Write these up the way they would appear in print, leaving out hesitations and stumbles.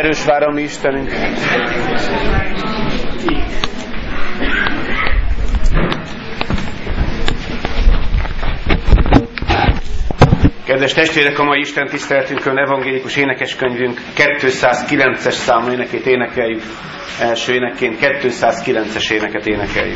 Erős vár a mi Istenünk. Kedves testvérek, a mai Isten tiszteletünkön evangélikus énekeskönyvünk 209-es számú énekét énekeljük. Első énekként 209-es éneket énekeljük.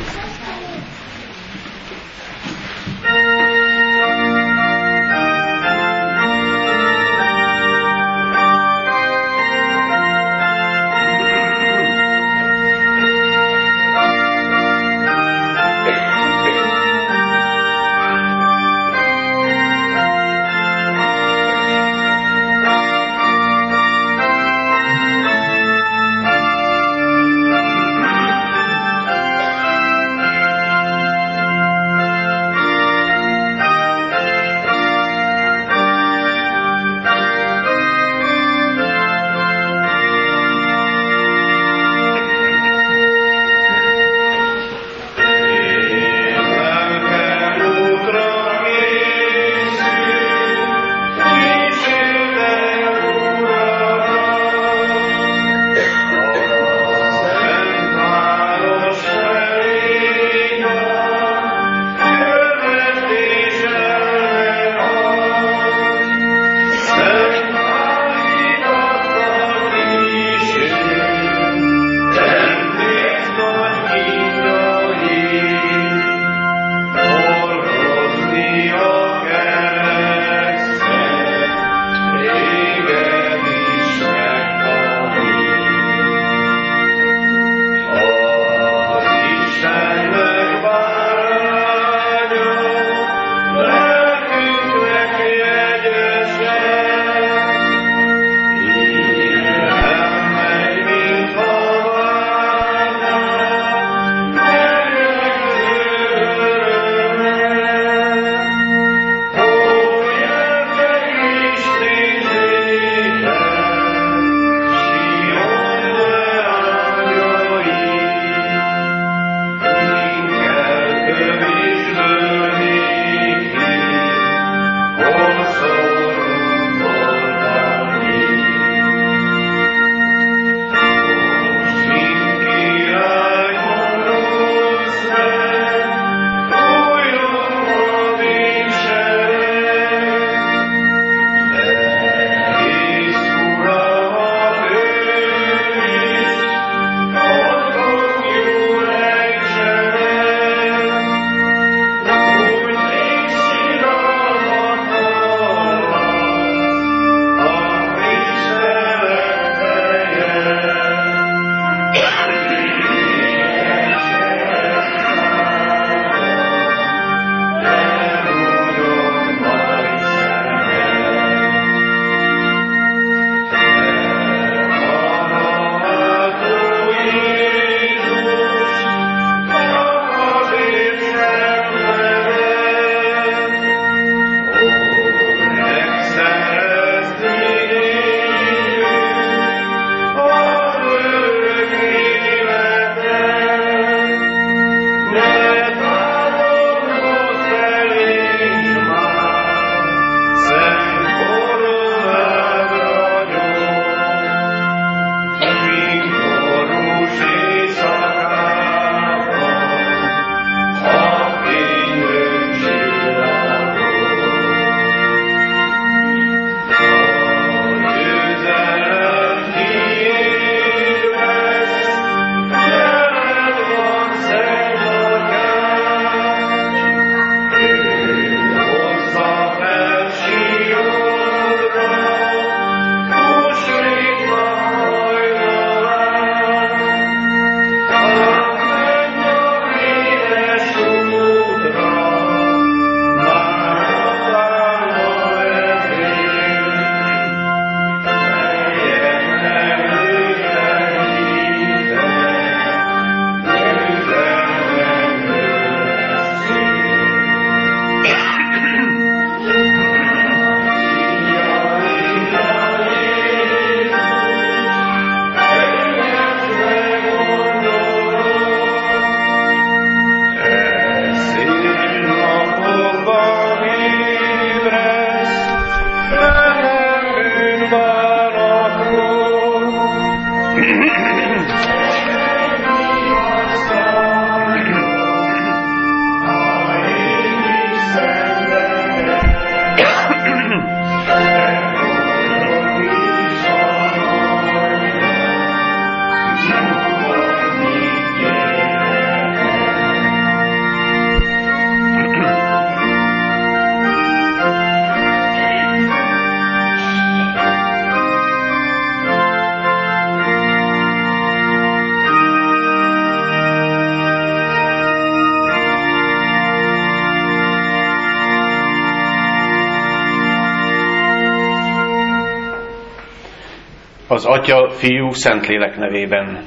Az Atya, Fiú, Szentlélek nevében.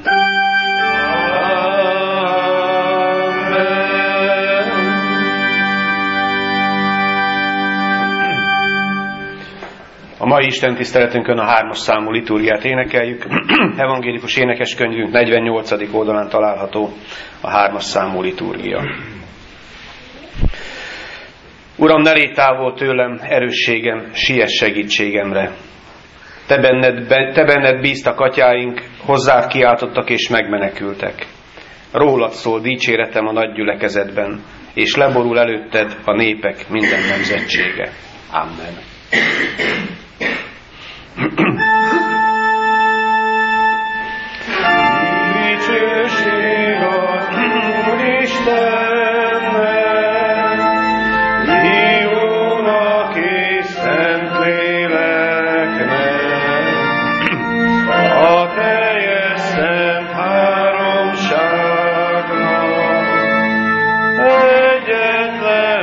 A mai Isten tiszteletünkön a 3. számú liturgiát énekeljük. Evangélikus énekeskönyvünk 48. oldalán található a 3. számú liturgia. Uram, ne légy távol tőlem, erősségem, siess segítségemre. Te benned bíztak atyáink, hozzád kiáltottak és megmenekültek. Rólad szól dicséretem a nagy gyülekezetben, és leborul előtted a népek minden nemzetsége. Amen. Dicsőség az Úristennek, Fiúnak és Szentléleknek, a teljes szent háromságnak, egyetlen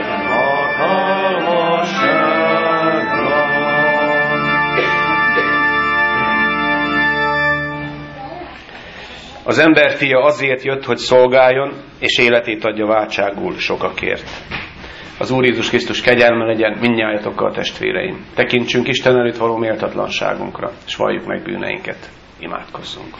hatalmasságnak. Az emberfia azért jött, hogy szolgáljon, és életét adja váltságul sokakért. Az Úr Jézus Krisztus kegyelme legyen mindnyájatokkal, testvéreim. Tekintsünk Isten előtt való méltatlanságunkra, és valljuk meg bűneinket. Imádkozzunk.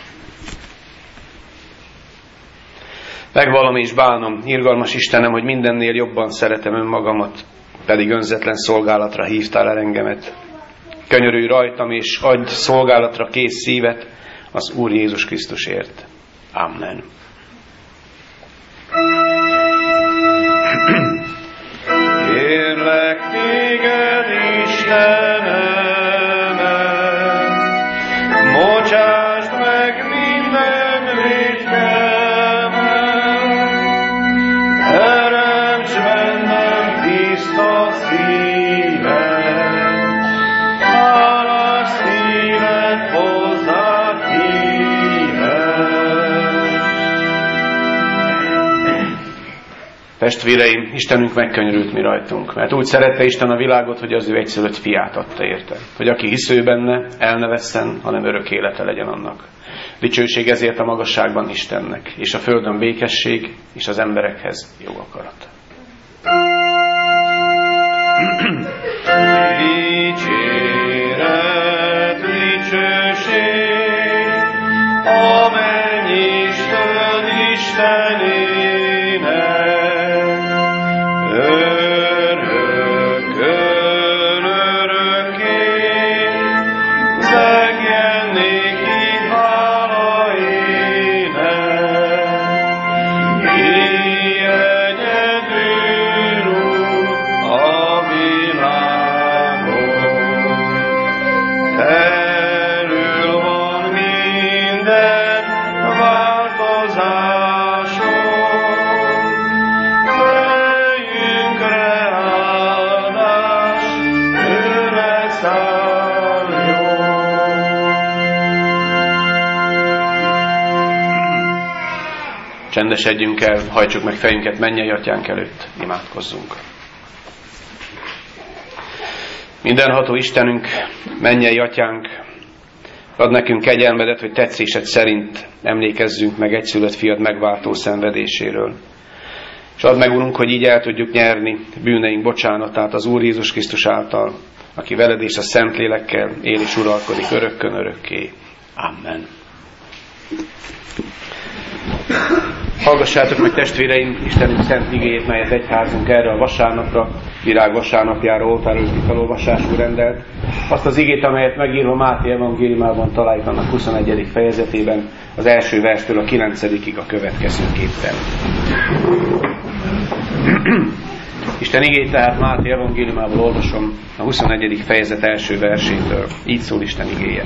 Megvallom és bánom, irgalmas Istenem, hogy mindennél jobban szeretem önmagamat, pedig önzetlen szolgálatra hívtál el engemet. Könyörülj rajtam, és adj szolgálatra kész szívet az Úr Jézus Krisztusért. Amen. Kérlek téged, Istenem, bocsásd meg minden vétkemet, teremts bennem tiszta szívet, hálás szívet hozzád hívet. Testvéreim, Istenünk megkönyörült mi rajtunk, mert úgy szerette Isten a világot, hogy az ő egyszülött fiát adta érte, hogy aki hisz ő benne, el ne vesszen, hanem örök élete legyen annak. Dicsőség ezért a magasságban Istennek, és a földön békesség, és az emberekhez jó akarat. Dicséret, dicsőség, a menny és föld Istenének, örökkön örökké, zegjen néki hála ének. Ki egyedül Úr a világon, felül van minden változáson, fejünkre áldás, őre szálljon. Csendesedjünk el, hajtsuk meg fejünket mennyei atyánk előtt, imádkozzunk. Mindenható Istenünk, mennyei atyánk, ad nekünk kegyelmedet, hogy tetszésed szerint emlékezzünk meg egyszülött fiad megváltó szenvedéséről. És add meg, Urunk, hogy így el tudjuk nyerni bűneink bocsánatát az Úr Jézus Krisztus által, aki veled és a Szentlélekkel él és uralkodik örökkön örökké. Amen. Hallgassátok meg, testvéreim, Istenünk szent igéjét, melyet egyházunk erre a vasárnapra, Virág vasárnapjára oltárőrti felolvasásul rendelt. Azt az igét, amelyet megírva Máté evangéliumában találjuk annak 21. fejezetében, az első verstől a 9. a következőképpen. Isten igét tehát Máté evangéliumából olvasom a 21. fejezet első versétől. Így szól Isten igéje.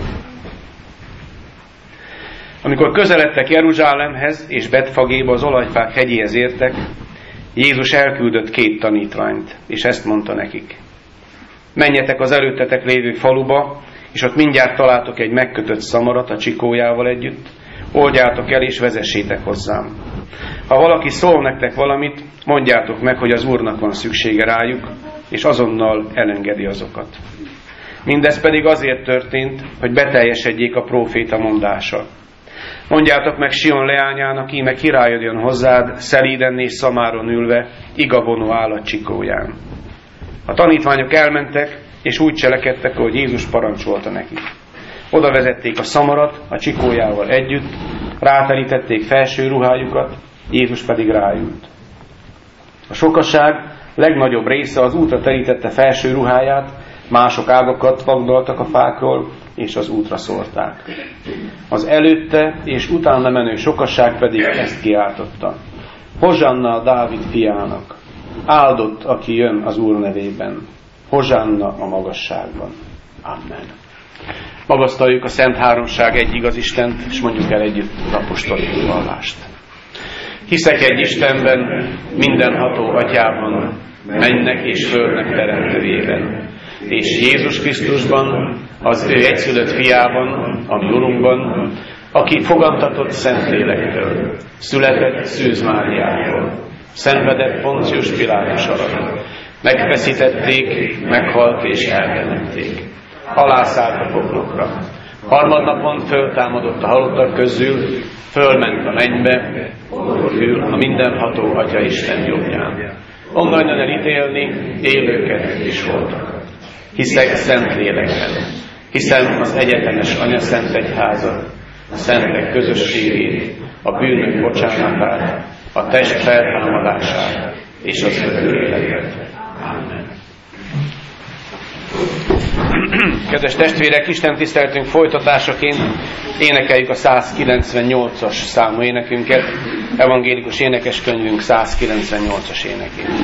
Amikor közeledtek Jeruzsálemhez és Betfagéba az olajfák hegyéhez értek, Jézus elküldött 2 tanítványt, és ezt mondta nekik. Menjetek az előttetek lévő faluba, és ott mindjárt találtok egy megkötött szamarat a csikójával együtt, oldjátok el és vezessétek hozzám. Ha valaki szól nektek valamit, mondjátok meg, hogy az Úrnak van szüksége rájuk, és azonnal elengedi azokat. Mindez pedig azért történt, hogy beteljesedjék a próféta mondása. Mondjátok meg Sion leányának, íme király jön hozzád, szelíden és szamáron ülve, igavonó állat csikóján. A tanítványok elmentek, és úgy cselekedtek, ahogy Jézus parancsolta nekik. Oda vezették a szamarat a csikójával együtt, ráterítették felső ruhájukat, Jézus pedig ráült. A sokaság legnagyobb része az útra terítette felső ruháját, mások ágakat vagdaltak a fákról, és az útra szórták. Az előtte és utána menő sokaság pedig ezt kiáltotta: Hozsanna a Dávid fiának! Áldott, aki jön az Úr nevében! Hozsanna a magasságban! Amen. Magasztaljuk a Szent Háromság egy igaz Istent, és mondjuk el együtt az apostoli vallást. Hiszek egy Istenben, mindenható Atyában, mennek és földnek teremtőjében, és Jézus Krisztusban, az ő egyszülött fiában, a mi Urunkban, aki fogantatott Szentlélektől, született Szűz Máriától, szenvedett Poncius Pilátus alatt, megfeszítették, meghalt és eltemették. Alászállt a poklokra. Harmadnapon föltámadott a halottak közül, fölment a mennybe, ott ül a mindenható Atya Isten jobbján. Onnan jön elítélni élőket és holtakat. Hiszek Szentlélekben, hiszem az egyetemes Anyaszent Egyházat, a szentek közösségét, a bűnök bocsánatát, a test feltámadását és az örök életet. Amen. Kedves testvérek, Isten tiszteletünk folytatásaként énekeljük a 198-as számú énekünket, evangélikus énekeskönyvünk 198-as énekét.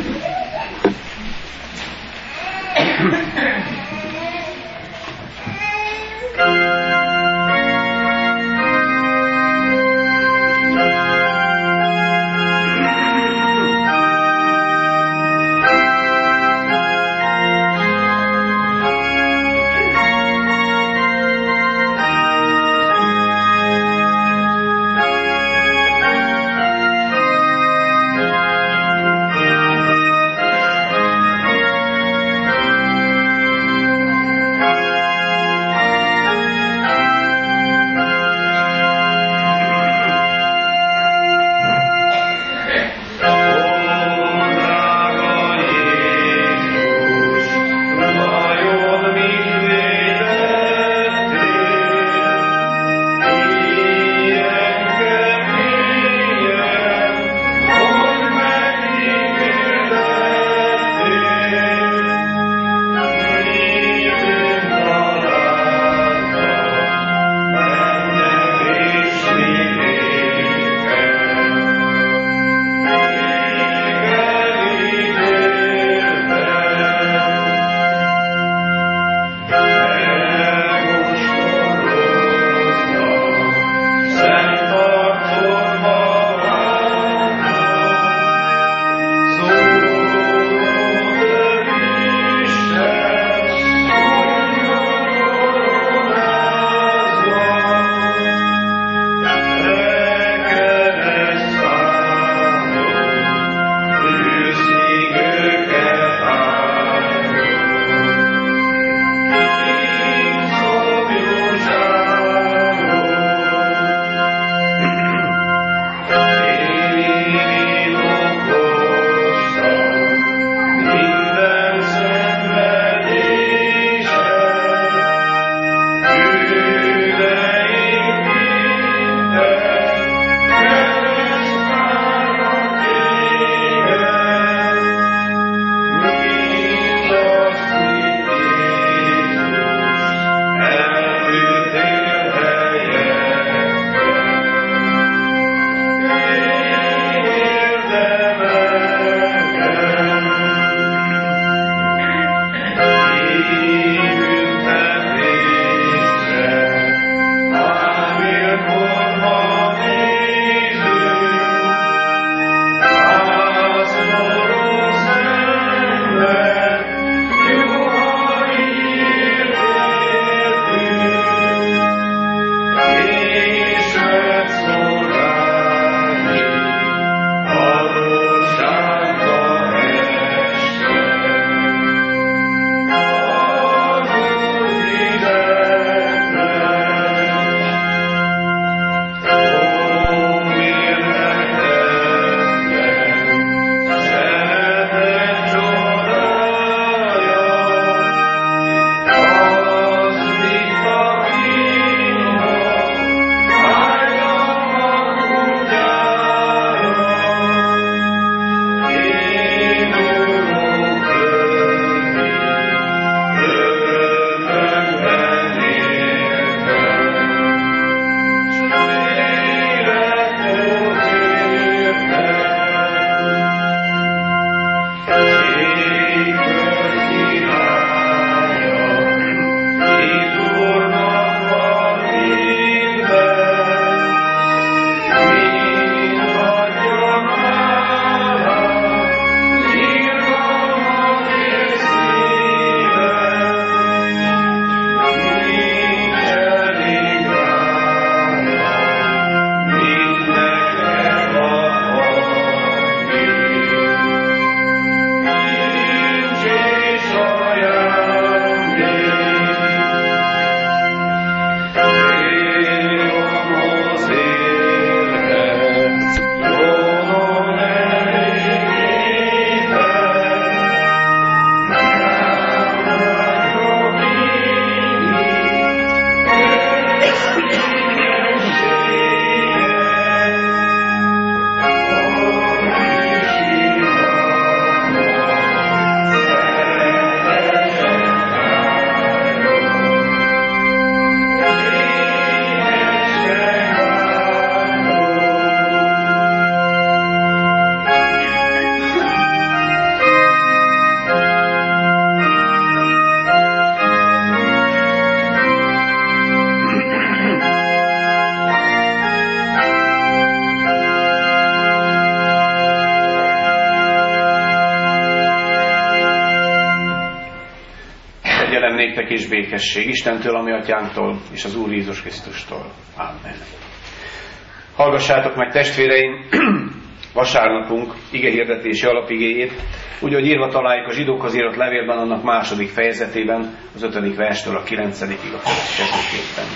néktek és békesség Istentől, a mi atyánktól, és az Úr Jézus Krisztustól. Amen. Hallgassátok meg, testvéreim, vasárnapunk igehirdetési alapigéjét, úgy, hogy írva találjuk a zsidókhoz írott levélben, annak 2. fejezetében, az 5. verstől a 9. a következőképpen.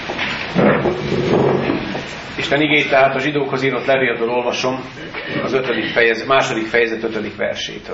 Isten igéjét tehát a zsidókhoz írott levélből olvasom, az 2. fejezet 5. versétől.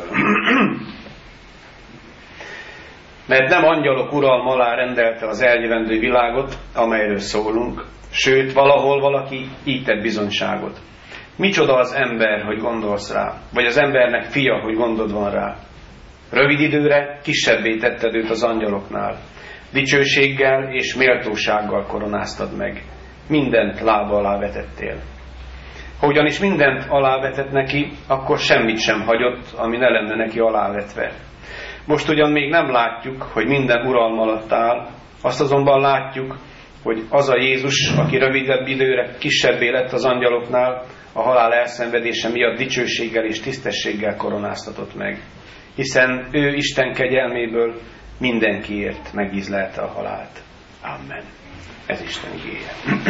Mert nem angyalok uralma alá rendelte az eljövendő világot, amelyről szólunk, sőt, valahol valaki így tett bizonyságot. Micsoda az ember, hogy gondolsz rá, vagy az embernek fia, hogy gondod van rá. Rövid időre kisebbé tetted őt az angyaloknál. Dicsőséggel és méltósággal koronáztad meg. Mindent lába alá vetettél. Ha ugyanis mindent alávetett neki, akkor semmit sem hagyott, ami ne lenne neki alávetve. Most ugyan még nem látjuk, hogy minden uralma alatt áll, azt azonban látjuk, hogy az a Jézus, aki rövidebb időre kisebbé lett az angyaloknál, a halál elszenvedése miatt dicsőséggel és tisztességgel koronáztatott meg. Hiszen ő Isten kegyelméből mindenkiért megízlelte a halált. Amen. Ez Isten igéje.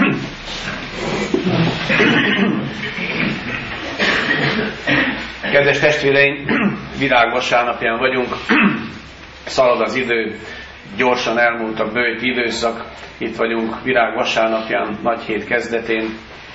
Kedves testvéreim, virágvasárnapján vagyunk, szalad az idő, gyorsan elmúlt a bőjt időszak, itt vagyunk virágvasárnapján, nagy hét kezdetén,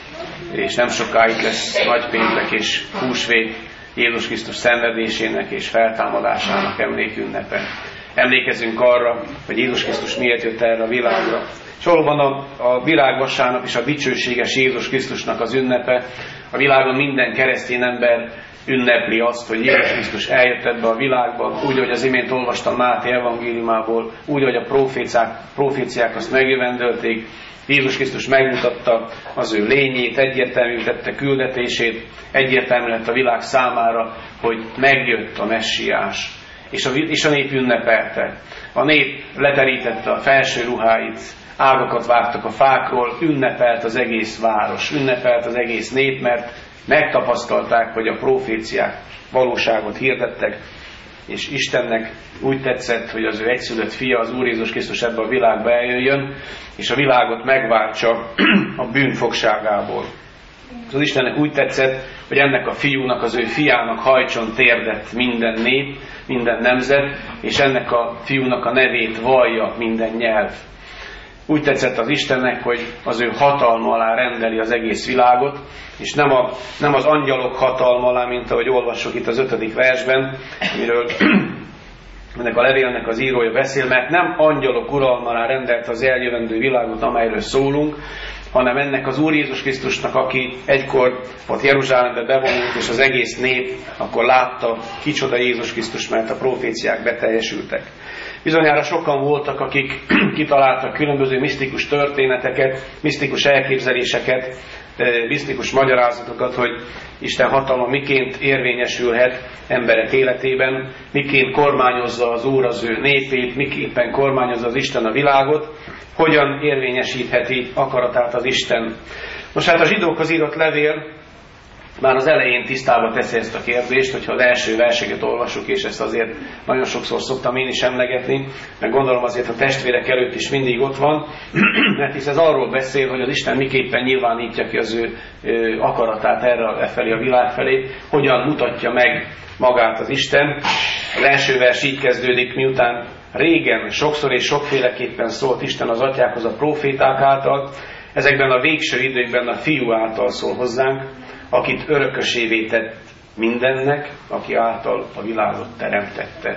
és nem sokáig lesz nagypéntek és húsvét, Jézus Krisztus szenvedésének és feltámadásának emlékünnepe. Emlékezünk arra, hogy Jézus Krisztus miért jött erre a világra. És valóban a virágvasárnap és a dicsőséges Jézus Krisztusnak az ünnepe. A világon minden keresztény ember ünnepli azt, hogy Jézus Krisztus eljött ebbe a világba, úgy, hogy az imént olvastam Máté evangéliumából, úgy, hogy a proféciák azt megjövendölték. Jézus Krisztus megmutatta az ő lényét, egyértelmű tette küldetését, egyértelmű lett a világ számára, hogy megjött a messiás. És a nép ünnepelte. A nép leterítette a felső ruháit, ágakat vágtak a fákról, ünnepelt az egész város, ünnepelt az egész nép, mert megtapasztalták, hogy a proféciák valóságot hirdettek, és Istennek úgy tetszett, hogy az ő egyszülött fia, az Úr Jézus Krisztus ebbe a világba eljöjjön, és a világot megváltsa a bűn fogságából. Az Istennek úgy tetszett, hogy ennek a fiúnak, az ő fiának hajtson térdet minden nép, minden nemzet, és ennek a fiúnak a nevét vallja minden nyelv. Úgy tetszett az Istennek, hogy az ő hatalma alá rendeli az egész világot, és nem az angyalok hatalma alá, mint ahogy olvassuk itt az 5. versben, amiről ennek a levélnek az írója beszél, mert nem angyalok uralma alá rendelte az eljövendő világot, amelyről szólunk, hanem ennek az Úr Jézus Krisztusnak, aki egykor ott Jeruzsálembe bevonult, és az egész nép akkor látta, kicsoda Jézus Krisztus, mert a proféciák beteljesültek. Bizonyára sokan voltak, akik kitaláltak különböző misztikus történeteket, misztikus elképzeléseket, misztikus magyarázatokat, hogy Isten hatalma miként érvényesülhet emberek életében, miként kormányozza az Úr az ő népét, miképpen kormányozza az Isten a világot, hogyan érvényesítheti akaratát az Isten. Most hát a zsidókhoz írott levél már az elején tisztába teszi ezt a kérdést, hogyha az első verseket olvassuk, és ezt azért nagyon sokszor szoktam én is emlegetni, meg gondolom azért a testvérek előtt is mindig ott van, mert hisz ez arról beszél, hogy az Isten miképpen nyilvánítja ki az ő akaratát erre felé a világ felé, hogyan mutatja meg magát az Isten. Az első vers így kezdődik, miután régen sokszor és sokféleképpen szólt Isten az atyákhoz a proféták által, ezekben a végső időkben a Fiú által szól hozzánk, akit örökösévé tett mindennek, aki által a világot teremtette.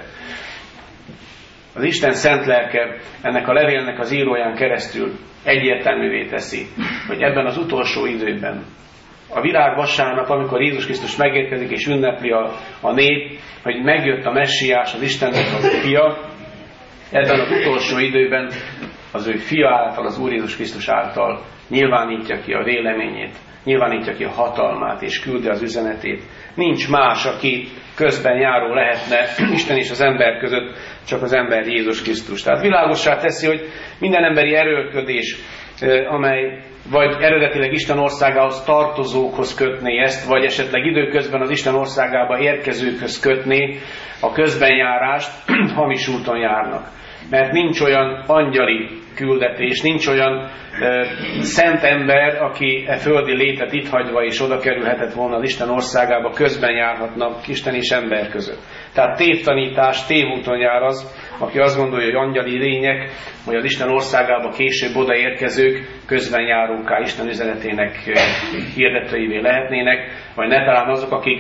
Az Isten szent lelke ennek a levélnek az íróján keresztül egyértelművé teszi, hogy ebben az utolsó időben, a virágvasárnap, amikor Jézus Krisztus megérkezik és ünnepli a nép, hogy megjött a messiás, az Istennek az fia, ebben az utolsó időben az ő fia által, az Úr Jézus Krisztus által nyilvánítja ki a véleményét, nyilvánítja ki a hatalmát és küldi az üzenetét. Nincs más, aki közben járó lehetne Isten és az ember között, csak az ember Jézus Krisztus. Tehát világossá teszi, hogy minden emberi erőlködés, amely vagy eredetileg Isten országához tartozókhoz kötné ezt, vagy esetleg időközben az Isten országába érkezőkhöz kötné a közbenjárást, hamis úton járnak. mert nincs olyan angyali küldetés, nincs olyan szent ember, aki e földi létet itt hagyva és oda kerülhetett volna az Isten országába, közben járhatna Isten és ember között. Tehát tévtanítás, tévúton jár az, aki azt gondolja, hogy angyali lények, vagy az Isten országába később odaérkezők közben járókká Isten üzenetének hirdetőivé lehetnének, vagy netán azok, akik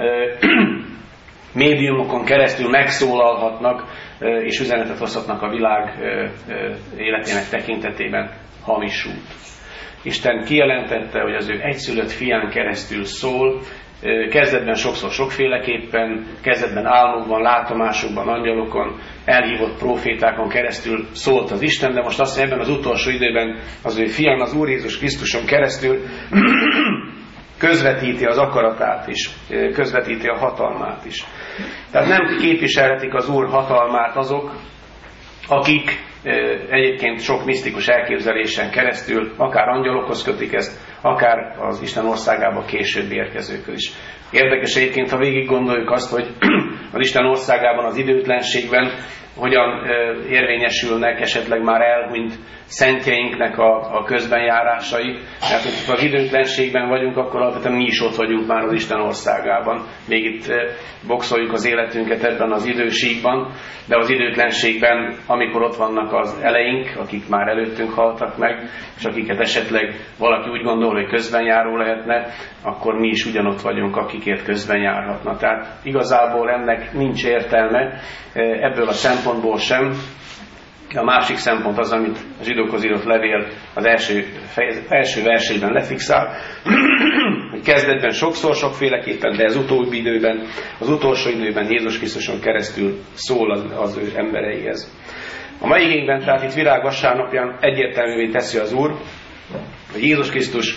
médiumokon keresztül megszólalhatnak, és üzenetet hozhatnak a világ életének tekintetében. Hamis út. Isten kijelentette, hogy az ő egyszülött fián keresztül szól, kezdetben sokszor sokféleképpen, kezdetben álmokban, látomásokban, angyalokon, elhívott prófétákon keresztül szólt az Isten, de most azt mondja, ebben az utolsó időben az ő fián, az Úr Jézus Krisztuson keresztül közvetíti az akaratát is, közvetíti a hatalmát is. Tehát nem képviselhetik az Úr hatalmát azok, akik egyébként sok misztikus elképzelésen keresztül akár angyalokhoz kötik ezt, akár az Isten országába később érkezőkhöz is. Érdekes egyébként, ha végig gondoljuk azt, hogy az Isten országában, az időtlenségben hogyan érvényesülnek esetleg már elhunyt szentjeinknek a közbenjárásai. Mert hogyha az időtlenségben vagyunk, akkor alapvetően mi is ott vagyunk már az Isten országában. Még itt boxoljuk az életünket ebben az idősíkban, de az időtlenségben, amikor ott vannak az eleink, akik már előttünk haltak meg, és akiket esetleg valaki úgy gondol, hogy közbenjáró lehetne, akkor mi is ugyanott vagyunk, akikért közbenjárhatna. Tehát igazából ennek nincs értelme ebből a szempontból sem. A másik szempont az, amit a zsidókhoz írott levél az első versében lefixál, hogy kezdetben sokszor, sokféleképpen, de az utolsó időben Jézus Krisztuson keresztül szól az ő embereihez. A mai igényben, tehát itt Virágvasárnapján egyértelművé teszi az Úr, hogy Jézus Krisztus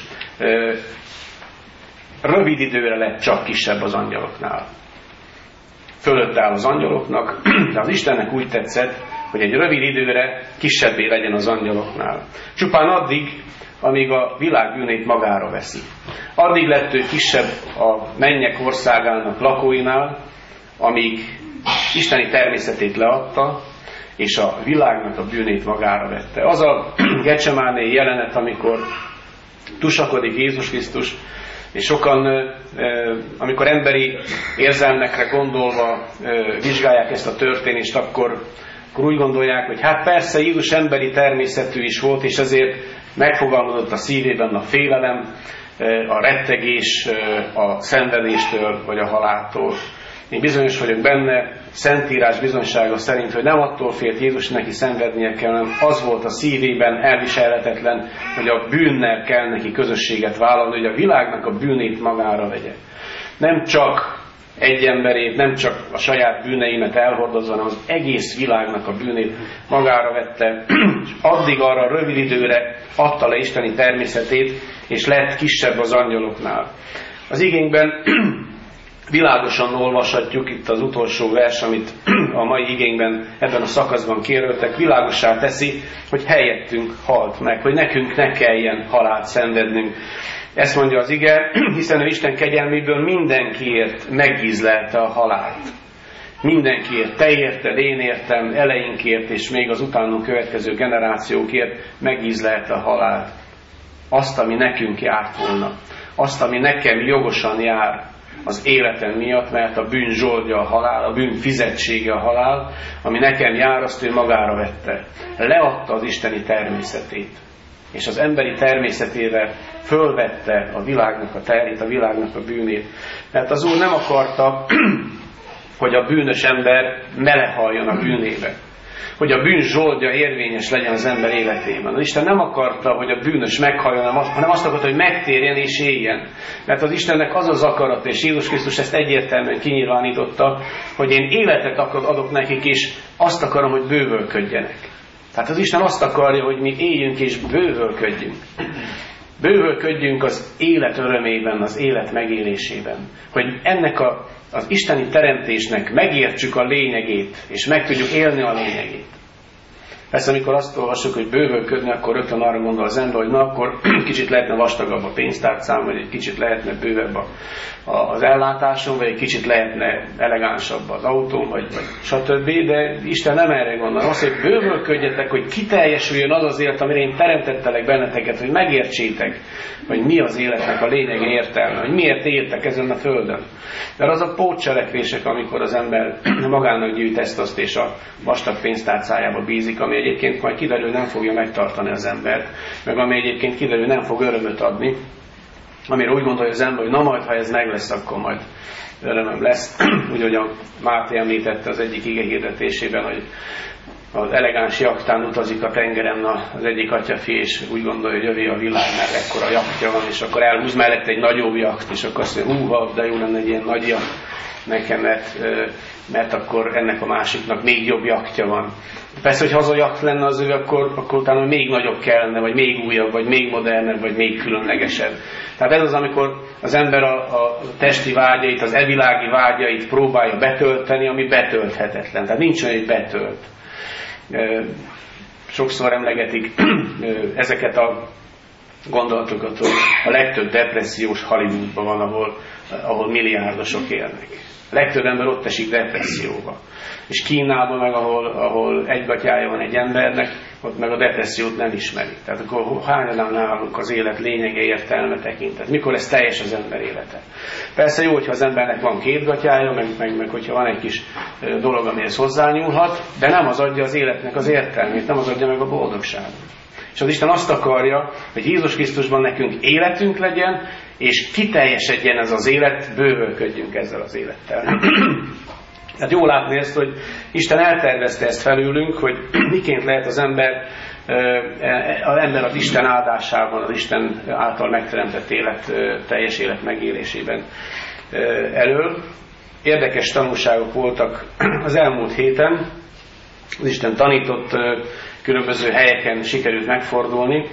rövid időre lett csak kisebb az angyaloknál. Fölött áll az angyaloknak, de az Istennek úgy tetszett, hogy egy rövid időre kisebbé legyen az angyaloknál. Csupán addig, amíg a világ bűnét magára veszi. Addig lett ő kisebb a mennyek országának lakóinál, amíg isteni természetét leadta, és a világnak a bűnét magára vette. Az a Getsemáné jelenet, amikor tusakodik Jézus Krisztus, és sokan, amikor emberi érzelmekre gondolva vizsgálják ezt a történést, akkor úgy gondolják, hogy hát persze Jézus emberi természetű is volt, és ezért megfogalmazott a szívében a félelem, a rettegés, a szenvedéstől vagy a haláltól. Én bizonyos vagyok benne, Szentírás bizonysága szerint, hogy nem attól félt Jézus, neki szenvednie kell, hanem az volt a szívében elviselhetetlen, hogy a bűnnel kell neki közösséget vállalni, hogy a világnak a bűnét magára vegye. Nem csak egy emberét, nem csak a saját bűneimet elhordozva, hanem az egész világnak a bűnét magára vette, és addig arra rövid időre adta le isteni természetét, és lett kisebb az angyaloknál. Az igényben világosan olvashatjuk, itt az utolsó vers, amit a mai igényben ebben a szakaszban kéröltek, világossá teszi, hogy helyettünk halt meg, hogy nekünk ne kelljen halált szenvednünk. Ezt mondja az ige, hiszen ő Isten kegyelméből mindenkiért megízlelte a halált. Mindenkiért, te érted, én értem, eleinkért, és még az utánunk következő generációkért megízlelte a halált. Azt, ami nekünk járt volna. Azt, ami nekem jogosan jár az életem miatt, mert a bűn zsoldja a halál, a bűn fizetsége a halál, ami nekem jár, azt ő magára vette. Leadta az isteni természetét. És az emberi természetével fölvette a világnak a terhét, a világnak a bűnét. Mert az Úr nem akarta, hogy a bűnös ember belehaljon a bűnébe. Hogy a bűn zsoldja érvényes legyen az ember életében. Az Isten nem akarta, hogy a bűnös meghaljon, hanem azt akarta, hogy megtérjen és éljen. Mert az Istennek az az akarat, és Jézus Krisztus ezt egyértelműen kinyilvánította, hogy én életet adok nekik, és azt akarom, hogy bővölködjenek. Tehát az Isten azt akarja, hogy mi éljünk és bővölködjünk. Bővölködjünk az élet örömében, az élet megélésében. Hogy ennek az isteni teremtésnek megértsük a lényegét, és meg tudjuk élni a lényegét. Persze, amikor azt olvassuk, hogy bővölködni, akkor rögtön arra gondol az ember, hogy na, akkor kicsit lehetne vastagabb a pénztárcám, vagy egy kicsit lehetne bővebb az ellátásom, vagy egy kicsit lehetne elegánsabb az autóm, vagy stb. De Isten nem erre gondol. Azt, hogy bővölködjetek, hogy kiteljesüljön az az élet, amire én teremtettelek benneteket, hogy megértsétek, hogy mi az életnek a lényege, értelme, hogy miért éltek ezen a földön. Mert az a pótcselekvések, amikor az ember magának gyűjt ezt-azt és a vastag pénztárcájába bízik, ami egyébként majd kiderül, nem fogja megtartani az embert, meg ami egyébként kiderül, nem fog örömöt adni, amire úgy gondolja az ember, hogy na majd, ha ez meg lesz, akkor majd örömöm lesz. Úgy, hogy a Máté említette az egyik ige hirdetésében, hogy az elegáns jachtán utazik a tengeren az egyik atyafi, és úgy gondolja, hogy övé a világ, mert ekkora jachtja van, és akkor elhúz mellett egy nagyobb jacht, és akkor azt mondja, de jó lenne egy ilyen nagy jacht nekem, mert akkor ennek a másiknak még jobb jachtja van. Persze, hogy haza jacht lenne az ő, akkor utána még nagyobb kellene, vagy még újabb, vagy még modernebb, vagy még különlegesebb. Tehát ez az, amikor az ember a testi vágyait, az evilági vágyait próbálja betölteni, ami betölthetetlen. Tehát nincs olyan, hogy betölt. Sokszor emlegetik ezeket a gondolatokat, hogy a legtöbb depressziós Hollywoodban van, ahol milliárdosok élnek. A legtöbb ember ott esik depresszióba. És Kínában meg, ahol egy gatyája van egy embernek, ott meg a depressziót nem ismerik. Tehát akkor hányan nálunk az élet lényege, értelme tekintet? Mikor lesz teljes az ember élete? Persze jó, hogyha az embernek van két gatyája, meg hogyha van egy kis dolog, amihez hozzányúlhat, de nem az adja az életnek az értelmét, nem az adja meg a boldogságot. És az Isten azt akarja, hogy Jézus Krisztusban nekünk életünk legyen, és kiteljesedjen ez az élet, bővölködjünk ezzel az élettel. Tehát jó látni ezt, hogy Isten eltervezte ezt felülünk, hogy miként lehet az ember az Isten áldásában, az Isten által megteremtett élet, teljes élet megélésében elől. Érdekes tanulságok voltak az elmúlt héten. Az Isten tanított, különböző helyeken sikerült megfordulni.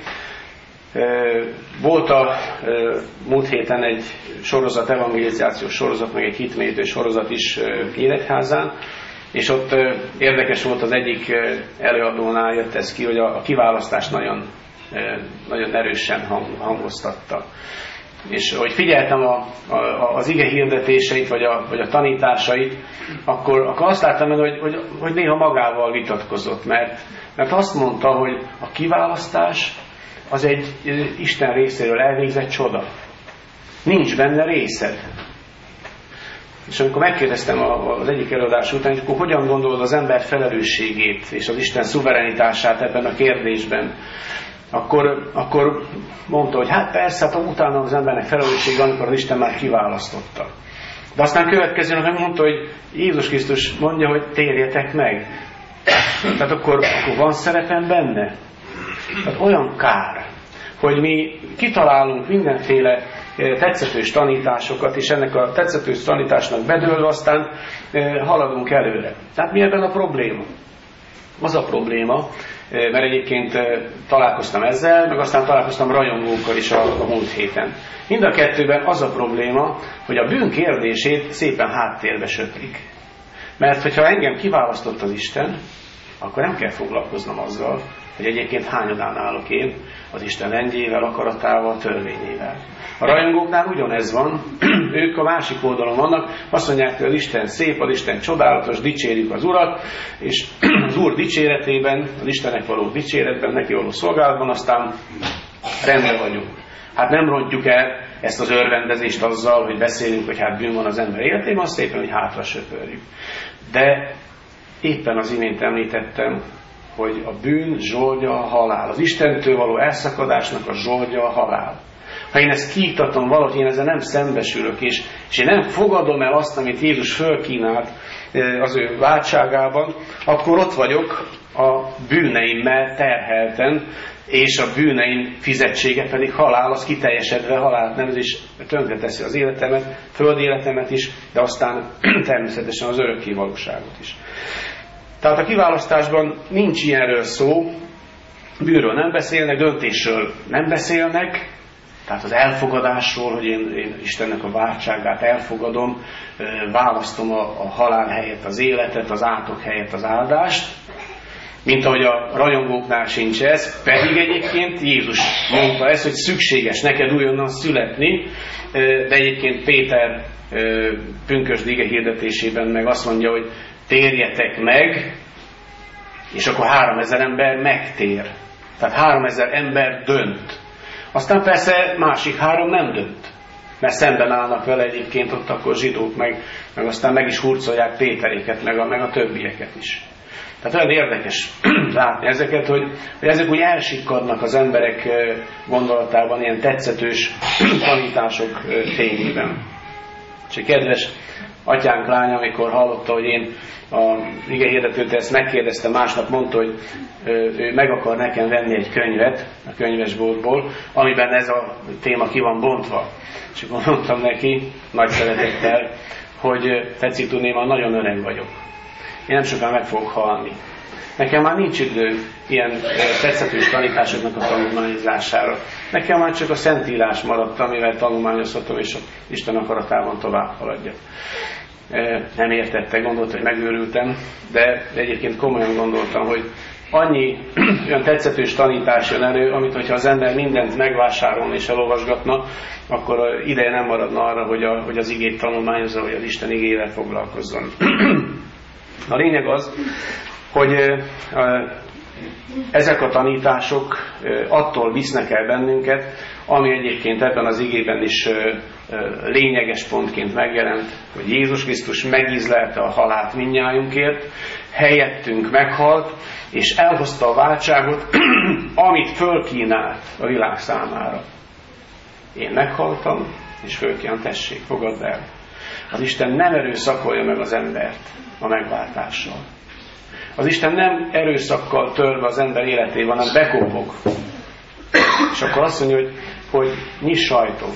Volt a múlt héten egy sorozat, evangelizációs sorozat, meg egy hitmélyítő sorozat is Nyíregyházán, és ott érdekes volt, az egyik előadónál jött ez ki, hogy a kiválasztást nagyon, nagyon erősen hangoztatta. És ahogy figyeltem az ige hirdetéseit, vagy a tanításait, akkor azt láttam, hogy néha magával vitatkozott, mert azt mondta, hogy a kiválasztás az egy Isten részéről elvégzett csoda. Nincs benne részed. És amikor megkérdeztem az egyik előadás után, hogy akkor hogyan gondolod az ember felelősségét és az Isten szuverenitását ebben a kérdésben, akkor mondta, hogy hát persze, hát utána az embernek felelőssége, amikor az Isten már kiválasztotta. De aztán következően megmondta, hogy Jézus Krisztus mondja, hogy térjetek meg. Tehát akkor van szerepem benne? Tehát olyan kár, hogy mi kitalálunk mindenféle tetszetős tanításokat, és ennek a tetszetős tanításnak bedőlve aztán haladunk előre. Tehát mi ebben a probléma? Az a probléma, mert egyébként találkoztam ezzel, meg aztán találkoztam rajongókkal is a múlt héten. Mind a kettőben az a probléma, hogy a bűn kérdését szépen háttérbe söprik. Mert hogyha engem kiválasztott az Isten, akkor nem kell foglalkoznom azzal, hogy egyébként hányadán állok én az Isten rendjével, akaratával, törvényével. A rajongóknál ugyanez van, ők a másik oldalon vannak, azt mondják, hogy az Isten szép, az Isten csodálatos, dicsérjük az Urat, és az Úr dicséretében, az Istennek való dicséretben, neki való szolgálatban, aztán rendben vagyunk. Hát nem rontjuk el ezt az örvendezést azzal, hogy beszélünk, hogy hát bűn van az ember életében, azt szépen, hogy hátra söpörjük. De éppen az imént említettem, hogy a bűn zsoldja a halál. Az Istentől való elszakadásnak a zsoldja a halál. Ha én ezt kiiktatom valahogy, én ezzel nem szembesülök, és én nem fogadom el azt, amit Jézus fölkínált az ő váltságában, akkor ott vagyok a bűneimmel terhelten, és a bűneim fizetsége pedig halál, az kiteljesedve halált nemz, és tönkreteszi az életemet, földi életemet is, de aztán természetesen az örökké valóságot is. Tehát a kiválasztásban nincs ilyenről szó, bűnről nem beszélnek, döntésről nem beszélnek, tehát az elfogadásról, hogy én Istennek a váltságát elfogadom, választom a halál helyett az életet, az átok helyett az áldást. mint ahogy a rajongóknál sincs ez, pedig egyébként Jézus mondta ezt, hogy szükséges neked újonnan születni, de egyébként Péter pünkösdi ige hirdetésében meg azt mondja, hogy térjetek meg, és akkor 3000 ember megtér. Tehát 3000 ember dönt. Aztán persze másik 3 nem dönt. Mert szemben állnak vele egyébként ott akkor zsidók, meg aztán meg is hurcolják Péteréket, meg a többieket is. Tehát olyan érdekes látni ezeket, hogy ezek úgy elsikkadnak az emberek gondolatában ilyen tetszetős tanítások fényében. És egy kedves atyánk lánya, amikor hallotta, hogy én a igehirdetőtől ezt megkérdeztem, másnap mondta, hogy ő meg akar nekem venni egy könyvet a könyvesboltból, amiben ez a téma ki van bontva. És akkor mondtam neki nagy szeretettel, hogy tetszik tudni, már nagyon öreg vagyok. Én nem sokan meg fogok halni. Nekem már nincs idő ilyen tetszetős tanításoknak a tanulmányozására. Nekem már csak a Szentírás maradt, amivel tanulmányozhatom, és Isten akaratában tovább haladjak. Nem értette, gondolta, hogy megőrültem, de egyébként komolyan gondoltam, hogy annyi olyan tetszetős tanítás jön elő, amit hogyha az ember mindent megvásárolna és elolvasgatna, akkor ideje nem maradna arra, hogy az igét tanulmányozza, vagy az Isten igével foglalkozzon. A lényeg az, hogy ezek a tanítások attól visznek el bennünket, ami egyébként ebben az igében is lényeges pontként megjelent, hogy Jézus Krisztus megízlelte a halált mindnyájunkért, helyettünk meghalt, és elhozta a váltságot, amit fölkínált a világ számára. Én meghaltam, és fölkínált, tessék, fogadd el. Az Isten nem erőszakolja meg az embert a megváltással. Az Isten nem erőszakkal törve az ember életében, hanem bekopog. És akkor azt mondja, hogy nyiss ajtót.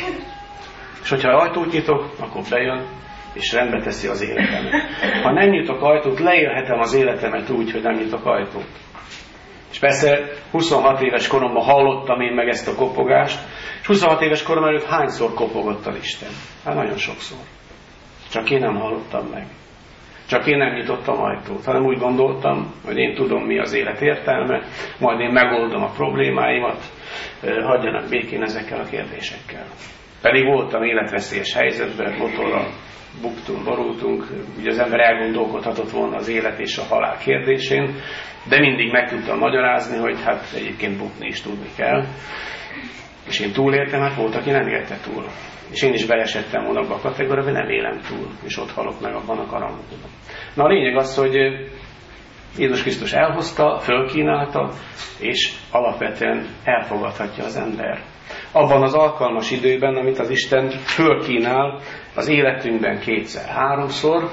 És hogyha ajtót nyitok, akkor bejön, és rendbe teszi az életemet. Ha nem nyitok ajtót, leélhetem az életemet úgy, hogy nem nyitok ajtót. És persze 26 éves koromban hallottam én meg ezt a kopogást, és 26 éves korom előtt hányszor kopogott az Isten? Hát nagyon sokszor. Csak én nem hallottam meg. Csak én nem nyitottam ajtót, hanem úgy gondoltam, hogy én tudom, mi az élet értelme, majd én megoldom a problémáimat, hagyjanak békén ezekkel a kérdésekkel. Pedig voltam életveszélyes helyzetben, motorral buktunk, borultunk, ugye az ember elgondolkodhatott volna az élet és a halál kérdésén, de mindig meg tudtam magyarázni, hogy hát egyébként bukni is tudni kell. És én túléltem, hát volt, aki nem élte túl. És én is belesettem volna abba a kategóriába, hogy nem élem túl, és ott halok meg abban a karambóban. Na a lényeg az, hogy Jézus Krisztus elhozta, fölkínálta, és alapvetően elfogadhatja az ember. Abban az alkalmas időben, amit az Isten fölkínál az életünkben 2-3-szor,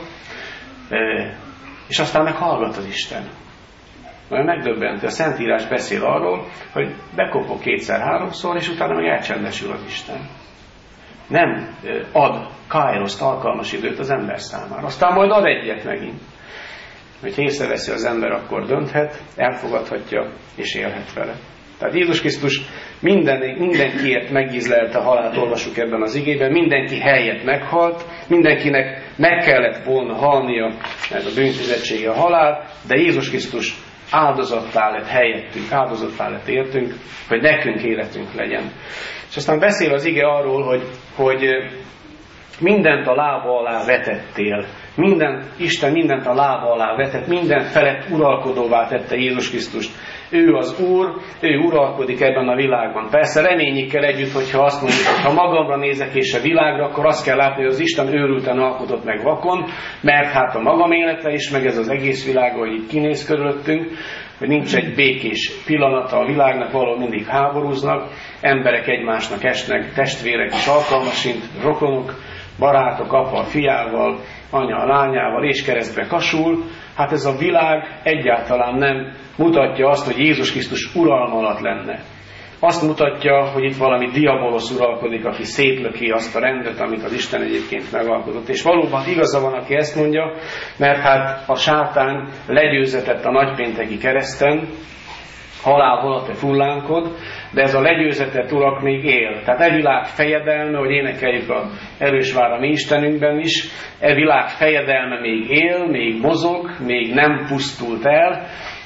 és aztán meg hallgat az Isten. Nagyon megdöbbentő. A Szentírás beszél arról, hogy bekopog 2-3-szor, és utána meg elcsendesül az Isten. Nem ad kairoszt, alkalmas időt az ember számára. Aztán majd ad egyet megint. Hogyha észreveszi az ember, akkor dönthet, elfogadhatja, és élhet vele. Tehát Jézus Krisztus mindenkiért megízlelte a halált, olvasjuk ebben az igében, mindenki helyett meghalt, mindenkinek meg kellett volna halnia, ez a bűnfizetsége a halál, de Jézus Krisztus áldozattá lett helyettünk, áldozattá lett értünk, hogy nekünk életünk legyen. És aztán beszél az ige arról, hogy mindent a lába alá vetettél. Isten mindent a lába alá vetett, minden felett uralkodóvá tette Jézus Krisztust. Ő az Úr, ő uralkodik ebben a világban. Persze reményikkel együtt, hogyha azt mondjuk, hogy ha magamra nézek és a világra, akkor azt kell látni, hogy az Isten őrülten alkotott meg vakon, mert hát a magam élete is, meg ez az egész világ, hogy így kinéz körülöttünk, hogy nincs egy békés pillanata a világnak, valahol mindig háborúznak, emberek egymásnak esnek, testvérek is alkalmasint, rokonok, barátok, apa a fiával, anya a lányával, és keresztbe kasul. Hát ez a világ egyáltalán nem mutatja azt, hogy Jézus Krisztus uralma alatt lenne. Azt mutatja, hogy itt valami diabolosz uralkodik, aki szétlöki azt a rendet, amit az Isten egyébként megalkotott. És valóban igaza van, aki ezt mondja, mert hát a sátán legyőzetett a nagypénteki kereszten, halál holott fullánkod, de ez a legyőzetett urak még él. Tehát e világ fejedelme, hogy énekeljük a erős vár a mi Istenünkben is, e világ fejedelme még él, még mozog, még nem pusztult el,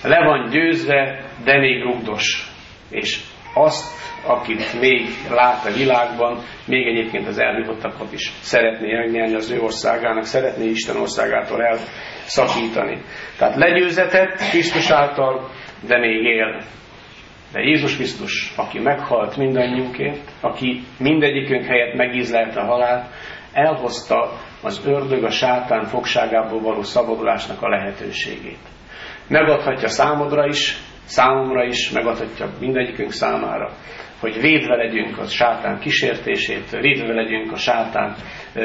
le van győzve, de még rugdos. És azt, akit még lát a világban, még egyébként az elhívottakat is szeretné megnyerni az ő országának, szeretné Isten országától elszakítani. Tehát legyőzetett Krisztus által, de még él. De Jézus Krisztus, aki meghalt mindannyiunkért, aki mindegyikünk helyett megízlelte a halált, elhozta az ördög, a sátán fogságából való szabadulásnak a lehetőségét. Megadhatja számodra is, számomra is, megadhatja mindegyikünk számára, hogy védve legyünk a sátán kísértését, védve legyünk a sátán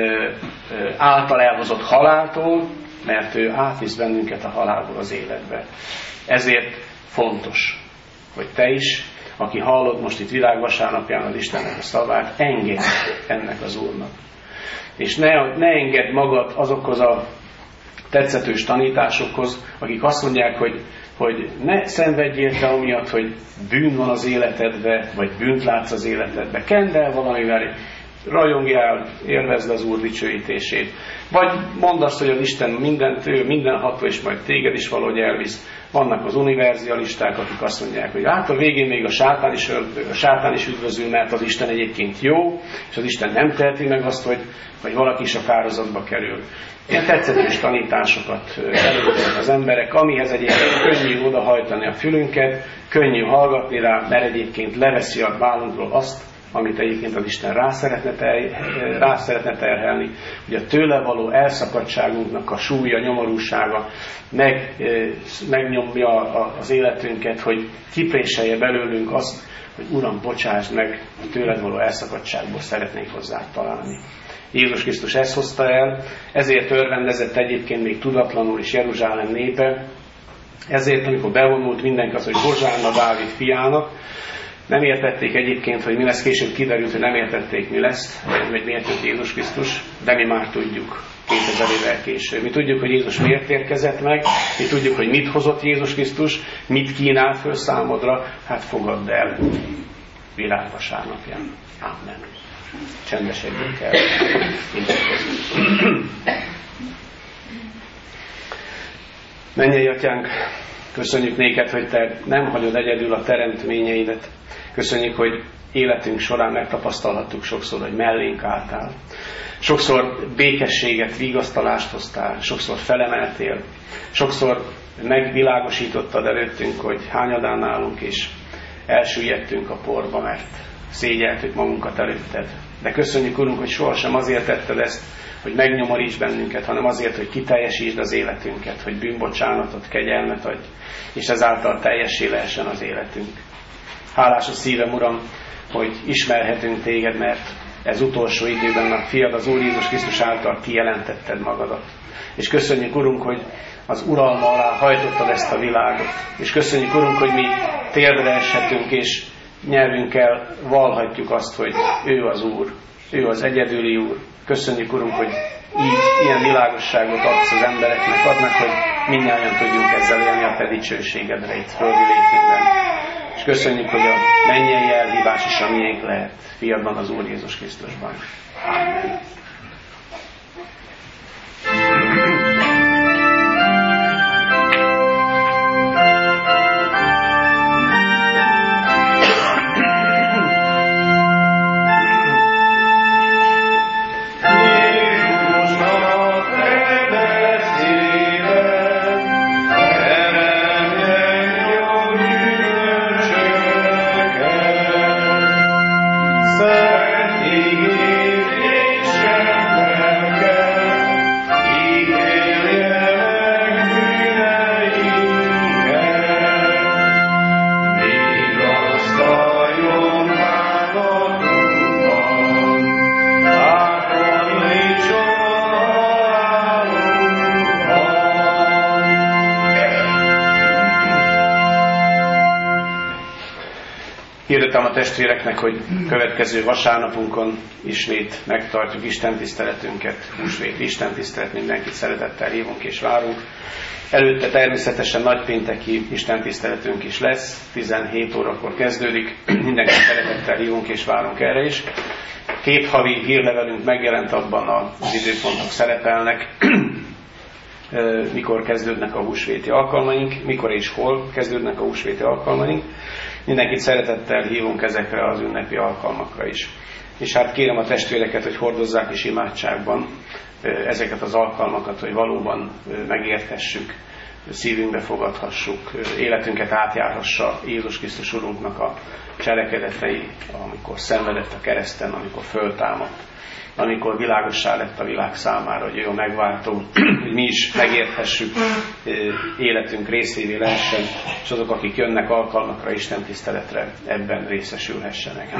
által elhozott haláltól, mert ő átvisz bennünket a halálból az életbe. Ezért fontos, hogy te is, aki hallod most itt világvasárnapján az Istennek a szavát, engedj ennek az Úrnak. És ne engedd magad azokhoz a tetszetős tanításokhoz, akik azt mondják, hogy ne szenvedjél te amiatt, hogy bűn van az életedbe, vagy bűnt látsz az életedbe. Kend el valamivel, rajongjál, élvezd az Úr dicsőítését. Vagy mondd azt, hogy az Isten mindenható, és majd téged is valahogy elvisz. Vannak az univerzialisták, akik azt mondják, hogy hát a végén még a sátán is üdvözül, mert az Isten egyébként jó, és az Isten nem teheti meg azt, hogy valaki is a kározatba kerül. Ilyen tetszetős tanításokat előadnak az emberek, amihez egyébként könnyű odahajtani a fülünket, könnyű hallgatni rá, mert egyébként leveszi a vállunkról azt, amit egyébként az Isten rá szeretne terhelni, hogy a tőle való elszakadtságunknak a súlya, nyomorúsága megnyomja az életünket, hogy kipréselje belőlünk azt, hogy Uram, bocsásd meg, a tőled való elszakadtságból szeretnék hozzá találni. Jézus Krisztus ezt hozta el, ezért örvendezett egyébként még tudatlanul is Jeruzsálem népe, ezért, amikor bevonult mindenki az, hogy Hozsánna Dávid fiának, nem értették egyébként, hogy mi lesz, később kiderült, hogy nem értették, mi lesz, vagy miért jött Jézus Krisztus, de mi már tudjuk 2000 évvel később. Mi tudjuk, hogy Jézus miért érkezett meg, mi tudjuk, hogy mit hozott Jézus Krisztus, mit kínál föl számodra, hát fogadd el világvasárnapján. Amen. Csendesedjünk el. Mennyei Atyánk, köszönjük néked, hogy te nem hagyod egyedül a teremtményeidet. Köszönjük, hogy életünk során megtapasztalhattuk sokszor, hogy mellénk álltál. Sokszor békességet, vigasztalást hoztál, sokszor felemeltél, sokszor megvilágosítottad előttünk, hogy hányadán állunk, és elsüllyedtünk a porba, mert szégyeltük magunkat előtted. De köszönjük, Urunk, hogy sohasem azért tetted ezt, hogy megnyomoríts bennünket, hanem azért, hogy kiteljesítsd az életünket, hogy bűnbocsánatot, kegyelmet adj, és ezáltal teljessé lehessen az életünk. Hálás a szívem, Uram, hogy ismerhetünk téged, mert ez utolsó időben a fiad, az Úr Jézus Krisztus által kijelentetted magadat. És köszönjük, Urunk, hogy az uralma alá hajtottad ezt a világot. És köszönjük, Urunk, hogy mi térdre eshetünk, és nyelvünkkel vallhatjuk azt, hogy ő az Úr, ő az egyedüli Úr. Köszönjük, Urunk, hogy így ilyen világosságot adsz az embereknek, adnak, hogy mindnyájan tudjunk ezzel élni a te dicsőségedre itt földi létünkben. És köszönjük, hogy a mennyei elhívás is a miénk lehet fiadban, az Úr Jézus Krisztusban. Amen. Hirdettem a testvéreknek, hogy következő vasárnapunkon ismét megtartjuk istentiszteletünket, húsvét istentisztelet, mindenkit szeretettel hívunk és várunk. Előtte természetesen nagypénteki istentiszteletünk is lesz, 17 órakor kezdődik, mindenkit szeretettel hívunk és várunk erre is. 2 havi hírlevelünk megjelent, abban az időpontok szerepelnek. mikor kezdődnek a húsvéti alkalmaink, mikor és hol kezdődnek a húsvéti alkalmaink. Mindenkit szeretettel hívunk ezekre az ünnepi alkalmakra is. És hát kérem a testvéreket, hogy hordozzák is imádságban ezeket az alkalmakat, hogy valóban megértessük, szívünkbe fogadhassuk, életünket átjárhassa Jézus Krisztus Urunknak a cselekedetei, amikor szenvedett a kereszten, amikor föltámadt, amikor világossá lett a világ számára, hogy ő a megváltó, hogy mi is megérthessük, életünk részévé lehessen, és azok, akik jönnek alkalmakra, Isten tiszteletre, ebben részesülhessenek.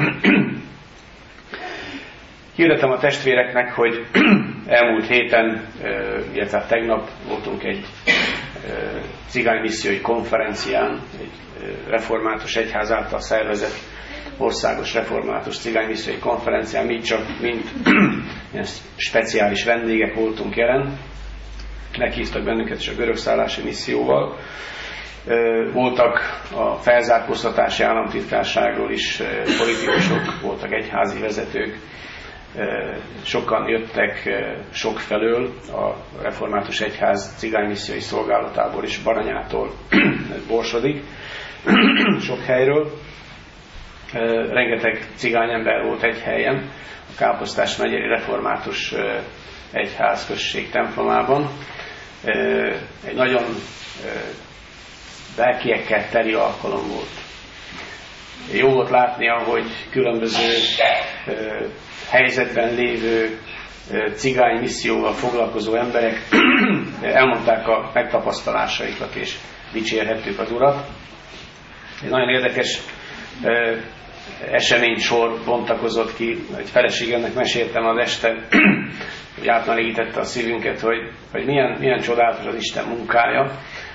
Hirdetem a testvéreknek, hogy elmúlt héten, illetve tegnap voltunk egy cigánymissziói konferencián, egy református egyház által szervezett országos református cigánymissziói konferencián, mi csak mind speciális vendégek voltunk jelen. Meghívtak bennünket is a görögszállási misszióval. Voltak a felzárkóztatási államtitkárságról is politikusok, voltak egyházi vezetők, sokan jöttek sokfelől, a református egyház cigánymissziói szolgálatából is, Baranyától Borsodig, sok helyről. Rengeteg cigányember volt egy helyen, a Káposztás megyei református egyház község templomában. Egy nagyon lelkiekkel teli alkalom volt. Jó volt látni, ahogy különböző helyzetben lévő cigány misszióval foglalkozó emberek elmondták a megtapasztalásaikat, és dicsérhettük az Urat. Egy nagyon érdekes eseménysor bontakozott ki, egy feleségemnek meséltem az este, hogy átmelegítette a szívünket, hogy milyen csodálatos az Isten munkája.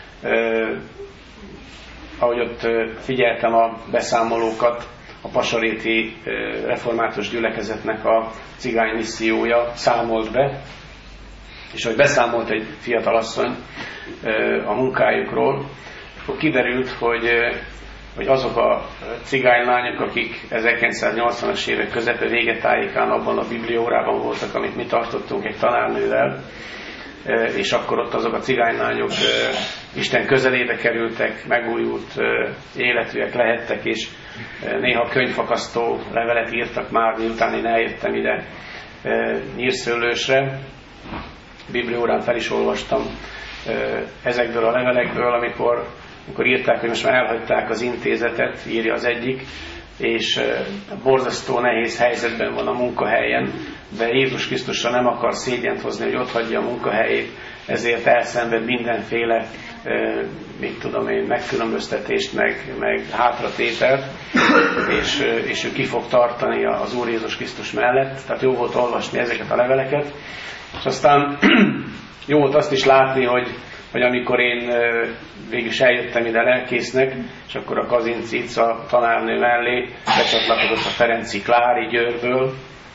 Ahogy ott figyeltem a beszámolókat, a pasaréti református gyülekezetnek a cigány missziója számolt be, és ahogy beszámolt egy fiatal asszony a munkájukról, akkor kiderült, hogy azok a cigánylányok, akik 1980-as évek közepe végetájékán abban a bibliórában voltak, amit mi tartottunk egy tanárnővel, és akkor ott azok a cigánylányok Isten közelébe kerültek, megújult életűek lehettek, és néha könyvfakasztó levelet írtak már, miután én eljöttem ide Nyírszőlősre. Bibliórán fel is olvastam ezekből a levelekből, amikor írták, hogy most már elhagyták az intézetet, írja az egyik, és borzasztó nehéz helyzetben van a munkahelyen, de Jézus Krisztusra nem akar szégyent hozni, hogy ott hagyja a munkahelyét, ezért elszenved mindenféle, megkülönböztetést, meg hátratételt, és ő ki fog tartani az Úr Jézus Krisztus mellett. Tehát jó volt olvasni ezeket a leveleket, és aztán jó volt azt is látni, hogy amikor én végül is eljöttem ide lelkésznek, és akkor a Kazinci Ica tanárnő mellé becsatlakozott a Ferenci Klári Győrből,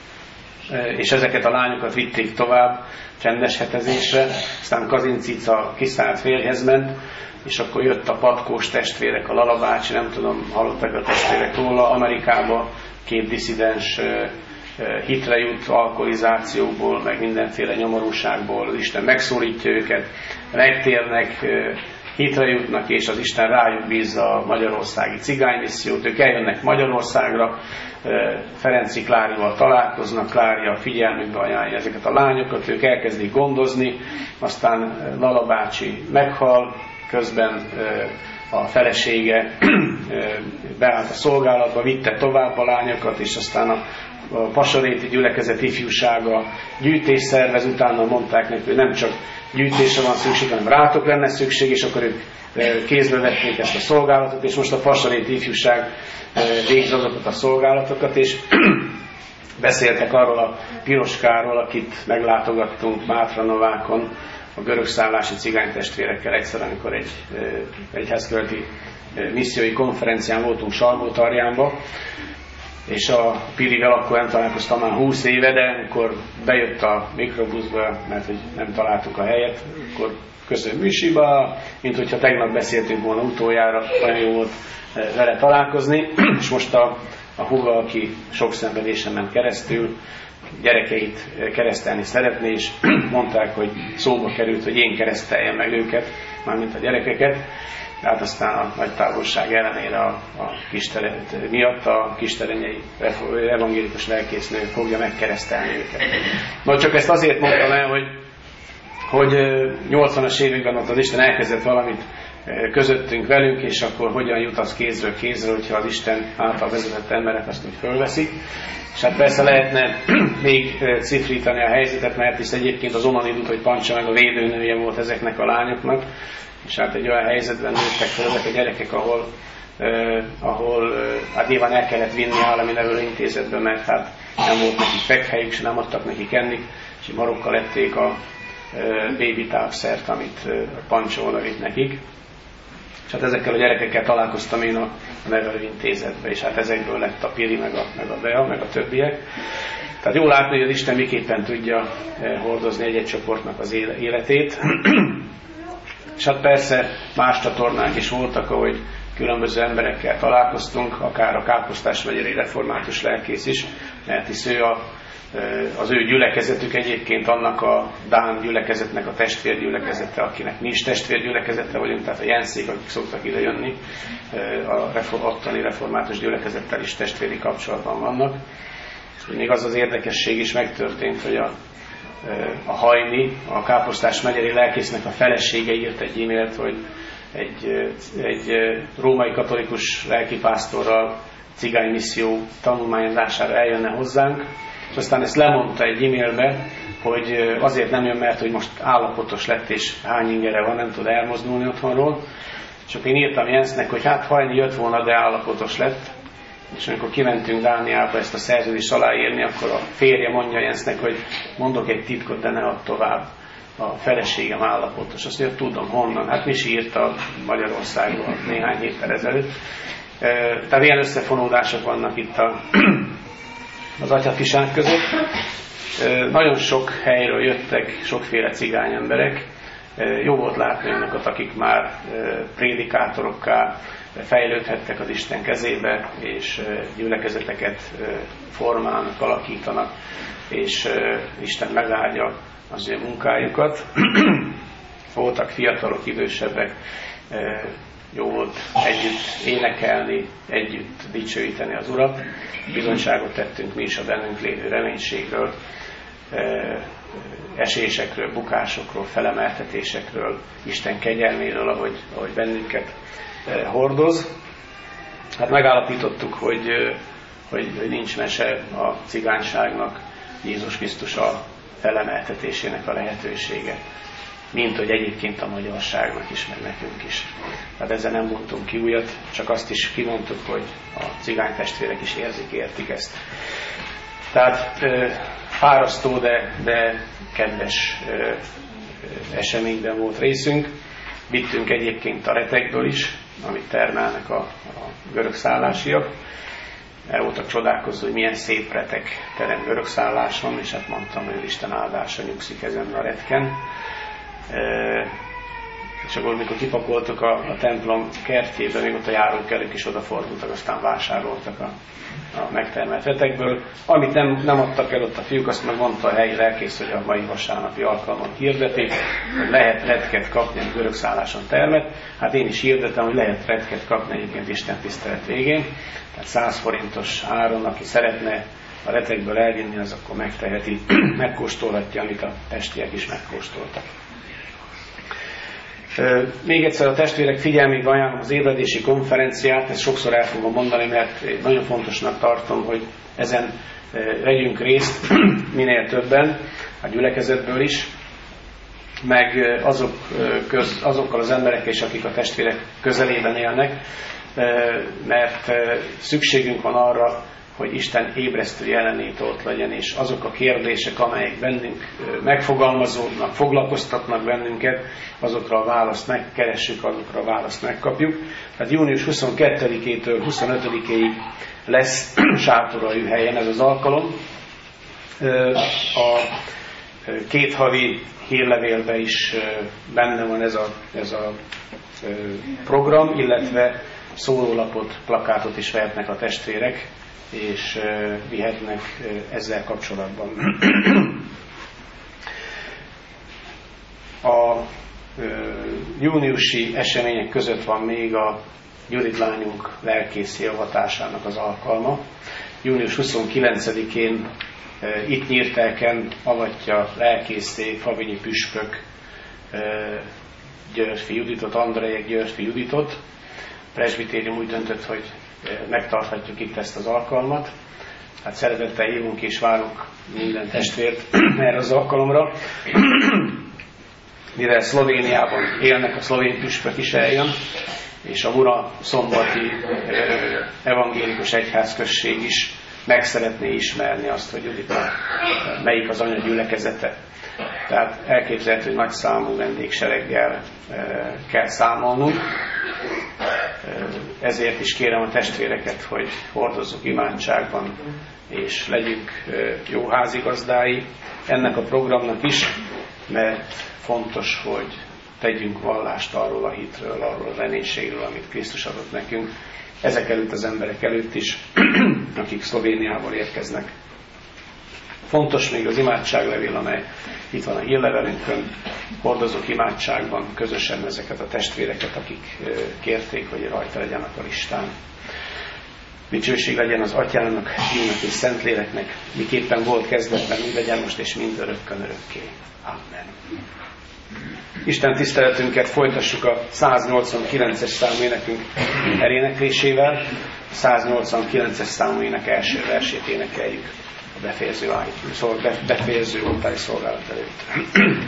és ezeket a lányokat vitték tovább csendes hetezésre, aztán Kazinci Ica kiszállt férjhez ment, és akkor jött a patkós testvérek, a Lala bácsi, nem tudom, hallottak a testvérek róla, Amerikába 2 disszidens hitre jut, alkoholizációból, meg mindenféle nyomorúságból, az Isten megszólítja őket, megtérnek, hitre jutnak, és az Isten rájuk bízza a magyarországi cigánymissziót, ők eljönnek Magyarországra, Ferenci Klárival találkoznak, Klári a figyelmükbe ajánlja ezeket a lányokat, ők elkezdik gondozni, aztán Lala bácsi meghal, közben a felesége beállt a szolgálatba, vitte tovább a lányokat, és aztán a pasaréti gyülekezet ifjúsága gyűjtés szervez, utána mondták neki, hogy nem csak gyűjtésre van szükség, hanem rátok lenne szükség, és akkor ők kézbe vették ezt a szolgálatot, és most a pasaréti ifjúság végzi azokat a szolgálatokat, és beszéltek arról a Piroskáról, akit meglátogattunk Mátranovákon, a görögszállási cigánytestvérekkel egyszer, amikor egy egyházkörületi missziói konferencián voltunk Salgótarjánba, és a Pirivel akkor nem találkoztam már 20 éve, de amikor bejött a mikrobuszba, mert hogy nem találtuk a helyet, akkor köszönöm Misiba, mint hogyha tegnap beszéltünk volna utoljára, nagyon jó volt vele találkozni, és most a húga, aki sok szenvedésen ment keresztül, gyerekeit keresztelni szeretné, és mondták, hogy szóba került, hogy én kereszteljem meg őket, mármint a gyerekeket. Hát aztán a nagy távolság ellenére a miatt a kisterenyei evangélikus lelkésznő fogja megkeresztelni őket. Na, csak ezt azért mondtam el, hogy 80-as években ott az Isten elkezdett valamit közöttünk velünk, és akkor hogyan jut az kézről kézre, hogyha az Isten által vezetett emberek azt úgy fölveszik. És hát persze lehetne még cifrítani a helyzetet, mert hisz egyébként az Onanidut, hogy Pancsa meg a védőnője volt ezeknek a lányoknak, és hát egy olyan helyzetben nőttek fel ezek a gyerekek, ahol hát nyilván el kellett vinni állami nevelőintézetbe, mert hát nem volt nekik fekhelyük, és nem adtak nekik enni, és marokkal ették a baby tápszert, amit Pancsa oda vitt nekik. És hát ezekkel a gyerekekkel találkoztam én a nevelőintézetbe, és hát ezekből lett a Piri, meg a Bea, meg a többiek. Tehát jól látni, hogy az Isten miképpen tudja hordozni egy-egy csoportnak az életét. És hát persze más csatornák is voltak, ahogy különböző emberekkel találkoztunk, akár a Káposztás megyei református lelkész is, mert hisz ő az ő gyülekezetük egyébként annak a dán gyülekezetnek a testvérgyülekezete, akinek mi is testvérgyülekezete vagyunk, tehát a jenszék, akik szoktak ide jönni, a ottani református gyülekezettel is testvéri kapcsolatban vannak. Még az érdekesség is megtörtént, hogy a Hajni, a Káposztás megyei lelkésznek a felesége írt egy e-mailt, hogy egy római katolikus lelkipásztorral cigánymisszió tanulmányozására eljönne hozzánk, és aztán ezt lemondta egy e-mailbe, hogy azért nem jön, mert hogy most állapotos lett, és hány ingere van, nem tud elmozdulni otthonról. És akkor én írtam Jensznek, hogy hát Hajni jött volna, de állapotos lett. És amikor kimentünk Dániába ezt a szerződést aláírni, akkor a férje mondja Jensznek, hogy mondok egy titkot, de ne add tovább, a feleségem állapotos. Azt mondja, tudom, honnan? Hát mi is írta Magyarországon néhány héttel ezelőtt. Tehát ilyen összefonódások vannak itt az atyafiság között. Nagyon sok helyről jöttek sokféle cigány emberek. Jó volt látni önöket, akik már prédikátorokká fejlődhettek az Isten kezébe, és gyülekezeteket formálnak, alakítanak, és Isten megáldja az ő munkájukat. Voltak fiatalok, idősebbek, jó volt együtt énekelni, együtt dicsőíteni az Urat. Bizonyságot tettünk mi is a bennünk lévő reménységről, esésekről, bukásokról, felemeltetésekről, Isten kegyelméről, ahogy bennünket hordoz. Hát megállapítottuk, hogy nincs mese a cigányságnak, Jézus Krisztus a felemeltetésének a lehetősége, mint hogy egyébként a magyarságnak is, meg nekünk is. Tehát ezzel nem mondtunk ki újat, csak azt is kimondtuk, hogy a cigány testvérek is értik ezt. Tehát fárasztó, de kedves eseményben volt részünk. Vittünk egyébként a retekből is, amit termelnek a görög szállásiak. El voltak csodálkozó, hogy milyen szép retek terem görög szálláson, és hát mondtam, hogy Isten áldása nyugszik ezen a retken. És akkor, mikor kipakoltuk a templom kertjében, még ott a járókelők is odafordultak, aztán vásároltak a megtermelt retekből. Amit nem adtak el ott a fiúk, azt meg mondta a helyi lelkész, hogy a mai vasárnapi alkalmat hirdetik, hogy lehet retket kapni a görög szálláson termet. Hát én is hirdetem, hogy lehet retket kapni egyébként Isten tisztelet végén. Tehát 100 forintos áron, aki szeretne a retekből elvinni, az akkor megteheti, megkóstolhatja, amit a testiek is megkóstoltak. Még egyszer a testvérek figyelmébe ajánlom az ébredési konferenciát, ezt sokszor el fogom mondani, mert nagyon fontosnak tartom, hogy ezen vegyünk részt minél többen, a gyülekezetből is, meg azokkal az emberekkel is, akik a testvérek közelében élnek, mert szükségünk van arra, hogy Isten ébresztő jelenléte ott legyen, és azok a kérdések, amelyek bennünk megfogalmazódnak, foglalkoztatnak bennünket, azokra a választ megkeressük, azokra a választ megkapjuk. Tehát június 22-től 25-ig lesz sátorai helyen ez az alkalom. A két havi hírlevélben is benne van ez a program, illetve szórólapot, plakátot is vehetnek a testvérek és vihetnek ezzel kapcsolatban. A júniusi események között van még a Judit lányunk lelkészé avatásának az alkalma. Június 29-én itt Nyírtelken avatja lelkészé Favinyi püspök Györfi Juditot, Andrejek Györfi Juditot. A presbitérium úgy döntött, hogy megtarthatjuk itt ezt az alkalmat. Hát szeretettel hívunk és várunk minden testvért erre az alkalomra. Mivel Szlovéniában élnek, a szlovén püspök is eljön, és a Mura szombati evangélikus egyházközség is meg szeretné ismerni azt, hogy Juditnak melyik az anyagyülekezete. Tehát elképzelhető, hogy nagy számú vendégsereggel kell számolnunk. Ezért is kérem a testvéreket, hogy hordozzuk imádságban, és legyünk jó házigazdái ennek a programnak is, mert fontos, hogy tegyünk vallást arról a hitről, arról a reménységről, amit Krisztus adott nekünk, ezek előtt az emberek előtt is, akik Szlovéniából érkeznek. Fontos még az imádságlevél, amely itt van a hírlevelünkön, hordozók imádságban közösen ezeket a testvéreket, akik kérték, hogy rajta legyenek a listán. Dicsőség legyen az Atyának, Fiúnak és Szentléleknek, miképpen volt kezdetben, úgy legyen most és mindörökkön örökké. Amen. Isten tiszteletünket folytassuk a 189-es számú énekünk eléneklésével. A 189-es számú ének első versét énekeljük a befejező oltári szolgálat előtt.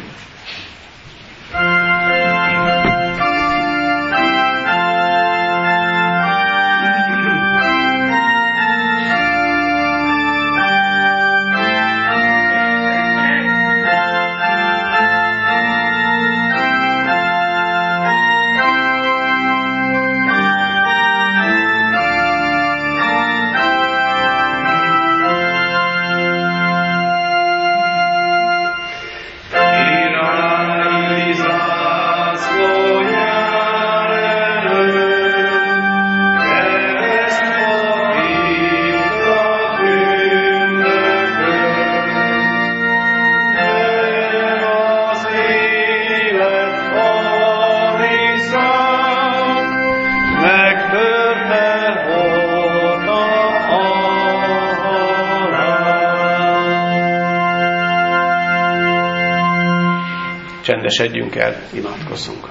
Csendesedjünk el, imádkozzunk.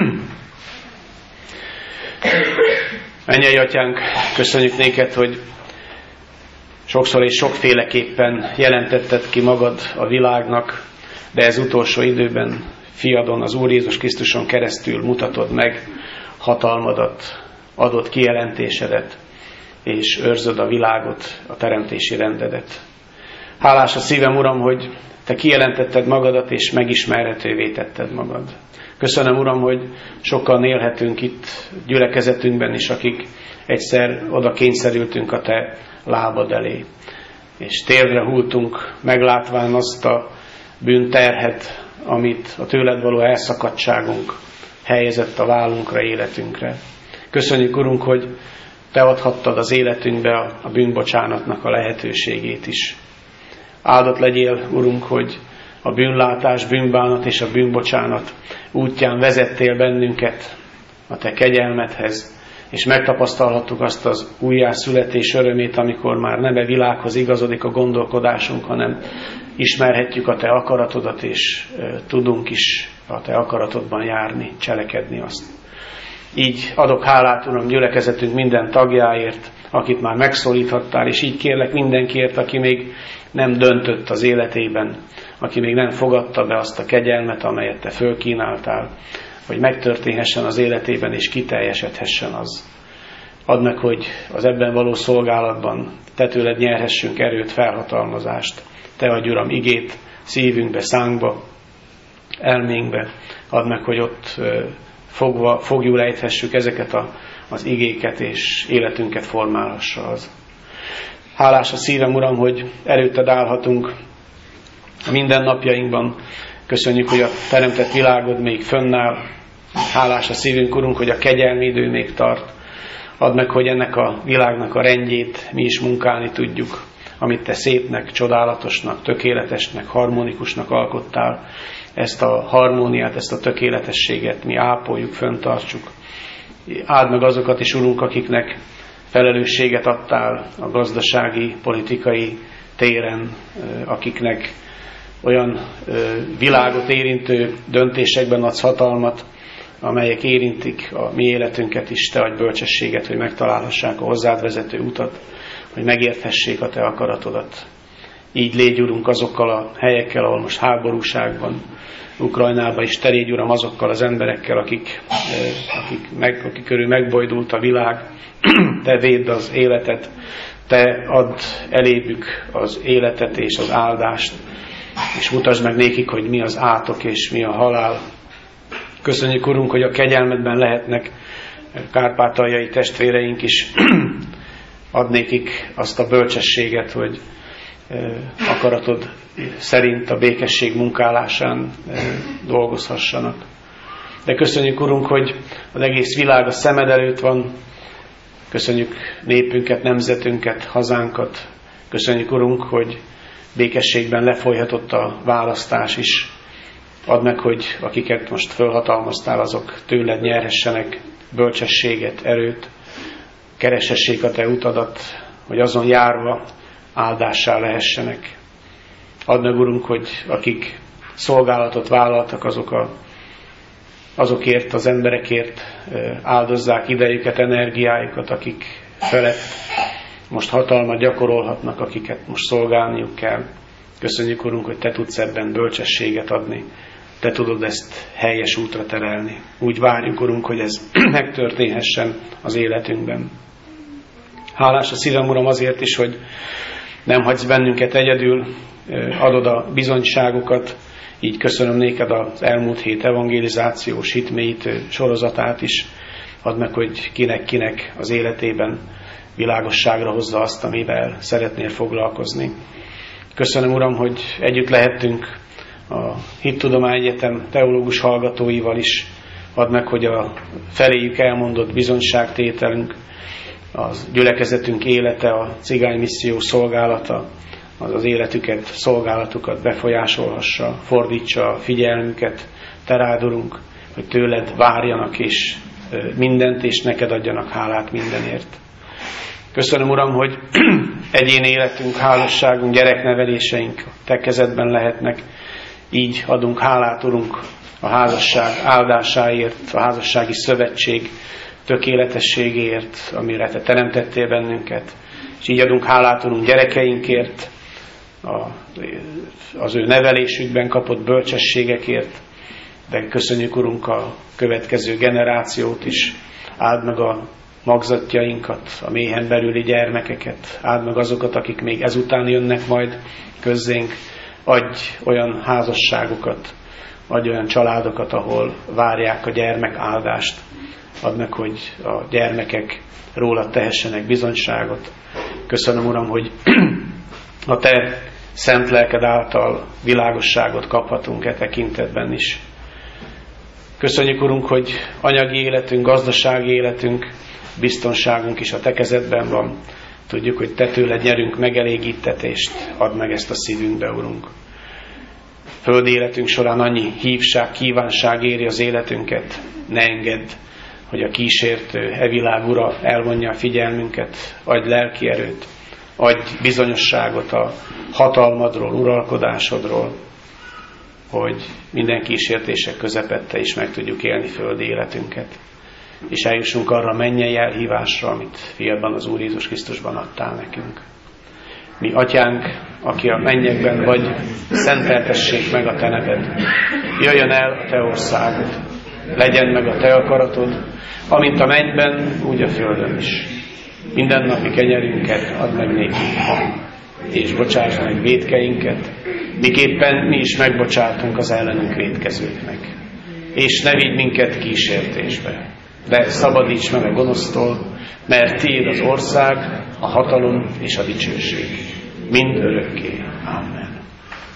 Mennyei Atyánk, köszönjük néked, hogy sokszor és sokféleképpen jelentetted ki magad a világnak, de ez utolsó időben fiadon, az Úr Jézus Krisztuson keresztül mutatod meg hatalmadat, adott kijelentésedet, és őrzöd a világot, a teremtési rendedet. Hálás a szívem, Uram, hogy Te kijelentetted magadat, és megismerhetővé tetted magad. Köszönöm, Uram, hogy sokan élhetünk itt gyülekezetünkben is, akik egyszer oda kényszerültünk a Te lábad elé. És térdre hultunk, meglátván azt a bűnterhet, amit a tőled való elszakadtságunk helyezett a vállunkra, életünkre. Köszönjük, Urunk, hogy Te adhattad az életünkbe a bűnbocsánatnak a lehetőségét is. Áldott legyél, Urunk, hogy a bűnlátás, bűnbánat és a bűnbocsánat útján vezettél bennünket a Te kegyelmedhez, és megtapasztalhattuk azt az újjászületés örömét, amikor már nem a világhoz igazodik a gondolkodásunk, hanem ismerhetjük a Te akaratodat, és tudunk is a Te akaratodban járni, cselekedni azt. Így adok hálát, Uram, gyülekezetünk minden tagjáért, akit már megszólíthattál, és így kérlek mindenkiért, aki még nem döntött az életében, aki még nem fogadta be azt a kegyelmet, amelyet Te fölkínáltál, hogy megtörténhessen az életében, és kiteljesedhessen az. Add meg, hogy az ebben való szolgálatban Te tőled nyerhessünk erőt, felhatalmazást. Te adj, Uram, igét szívünkbe, szánkba, elménkbe. Add meg, hogy ott fogjul ejthessük ezeket az igéket, és életünket formálhassa az. Hálás a szívem, Uram, hogy előtted állhatunk a mindennapjainkban. Köszönjük, hogy a teremtett világod még fönnáll. Hálás a szívünk, Urunk, hogy a kegyelmi idő még tart. Add meg, hogy ennek a világnak a rendjét mi is munkálni tudjuk, amit Te szépnek, csodálatosnak, tökéletesnek, harmonikusnak alkottál. Ezt a harmóniát, ezt a tökéletességet mi ápoljuk, fenntartsuk. Áld meg azokat is, Urunk, akiknek felelősséget adtál a gazdasági, politikai téren, akiknek olyan világot érintő döntésekben adsz hatalmat, amelyek érintik a mi életünket is. Te adj bölcsességet, hogy megtalálhassák a hozzád vezető utat, hogy megérthessék a Te akaratodat. Így légy, Urunk, azokkal a helyekkel, ahol most háborúság van, Ukrajnában is. Te légy, Uram, azokkal az emberekkel, akik körül megbojdult a világ. Te védd az életet, Te add elébük az életet és az áldást, és mutasd meg nékik, hogy mi az átok és mi a halál. Köszönjük, Urunk, hogy a kegyelmedben lehetnek kárpátaljai testvéreink is. Add nékik azt a bölcsességet, hogy akaratod szerint a békesség munkálásán dolgozhassanak. De köszönjük, Urunk, hogy az egész világ a szemed előtt van. Köszönjük népünket, nemzetünket, hazánkat. Köszönjük, Urunk, hogy békességben lefolyhatott a választás is. Add meg, hogy akiket most fölhatalmaztál, azok tőled nyerhessenek bölcsességet, erőt, kereshessék a Te utadat, hogy azon járva áldássá lehessenek. Add meg, Urunk, hogy akik szolgálatot vállaltak, azokért, az emberekért áldozzák idejüket, energiájukat, akik felett most hatalmat gyakorolhatnak, akiket most szolgálniuk kell. Köszönjük, Urunk, hogy Te tudsz ebben bölcsességet adni. Te tudod ezt helyes útra terelni. Úgy várjuk, Urunk, hogy ez megtörténhessen az életünkben. Hálás a szívem, Uram, azért is, hogy nem hagysz bennünket egyedül, adod a bizonyságokat. Így köszönöm néked az elmúlt hét evangelizációs hitmélyítő sorozatát is. Add meg, hogy kinek-kinek az életében világosságra hozza azt, amivel szeretnél foglalkozni. Köszönöm, Uram, hogy együtt lehettünk a Hittudomány Egyetem teológus hallgatóival is. Add meg, hogy a feléjük elmondott bizonyságtételünk, az gyülekezetünk élete, a cigánymisszió szolgálata, az életüket, szolgálatukat befolyásolhassa, fordítsa a figyelmüket, Te rád, Urunk, hogy tőled várjanak és mindent, és neked adjanak hálát mindenért. Köszönöm, Uram, hogy egyéni életünk, házasságunk, gyerekneveléseink Te kezedben lehetnek. Így adunk hálát, Urunk, a házasság áldásáért, a házassági szövetség tökéletességéért, amire Te teremtettél bennünket. És így adunk hálát, Urunk, gyerekeinkért, az ő nevelésükben kapott bölcsességekért, de köszönjük, Urunk, a következő generációt is. Áld meg a magzatjainkat, a méhen belüli gyermekeket, áld meg azokat, akik még ezután jönnek majd közzénk. Adj olyan házasságokat, adj olyan családokat, ahol várják a gyermek áldást. Add meg, hogy a gyermekek rólad tehessenek bizonyságot. Köszönöm, Uram, hogy a Te szent lelked által világosságot kaphatunk e tekintetben is. Köszönjük, Urunk, hogy anyagi életünk, gazdasági életünk, biztonságunk is a Te kezedben van. Tudjuk, hogy Te tőled nyerünk megelégítetést. Add meg ezt a szívünkbe, Urunk. Földi életünk során annyi hívság, kívánság éri az életünket. Ne engedd, hogy a kísértő, világ ura elvonja a figyelmünket. Adj lelki erőt, adj bizonyosságot a hatalmadról, uralkodásodról, hogy minden kísértések közepette is meg tudjuk élni földi életünket. És eljussunk arra a mennyei elhívásra, amit fiadban, az Úr Jézus Krisztusban adtál nekünk. Mi, Atyánk, aki a mennyekben vagy, szenteltessék meg a Te neved. Jöjjön el a Te országod, legyen meg a Te akaratod, amint a mennyben, úgy a földön is. Mindennapi kenyerünket add meg nékünk ma, és bocsáss meg vétkeinket, miképpen mi is megbocsátunk az ellenünk vétkezőknek. És ne vigy minket kísértésbe, de szabadíts meg a gonosztól, mert Tiéd az ország, a hatalom és a dicsőség. Mind örökké. Amen.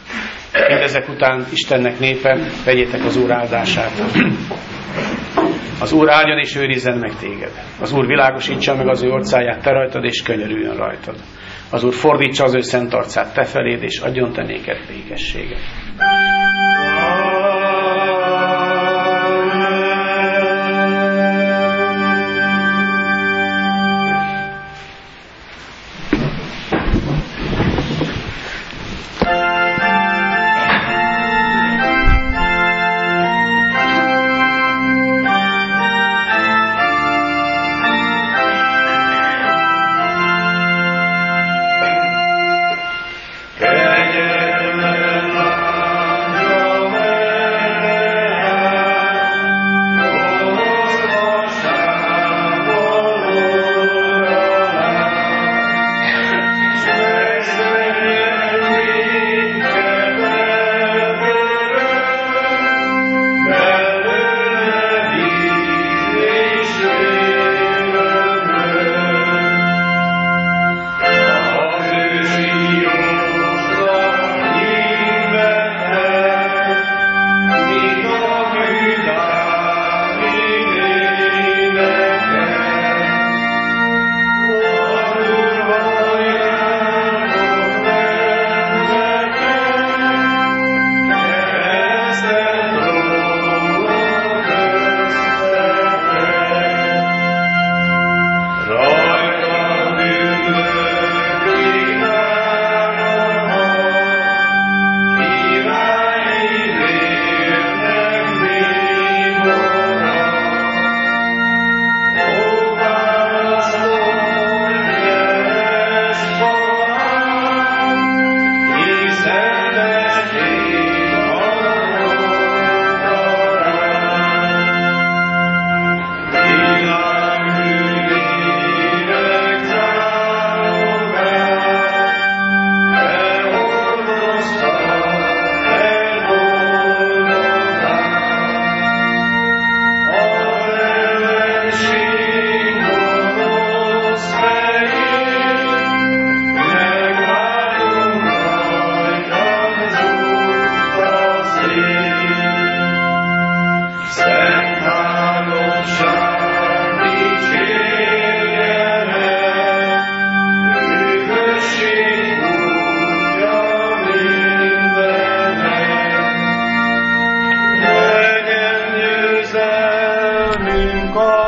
Mindezek után Istennek népe, vegyétek az Úr áldását. Az Úr áldjon és őrizzen meg téged. Az Úr világosítsa meg az ő orcáját te rajtad, és könyörüljön rajtad. Az Úr fordítsa az ő szent arcát te feléd, és adjon te néked békességet. God.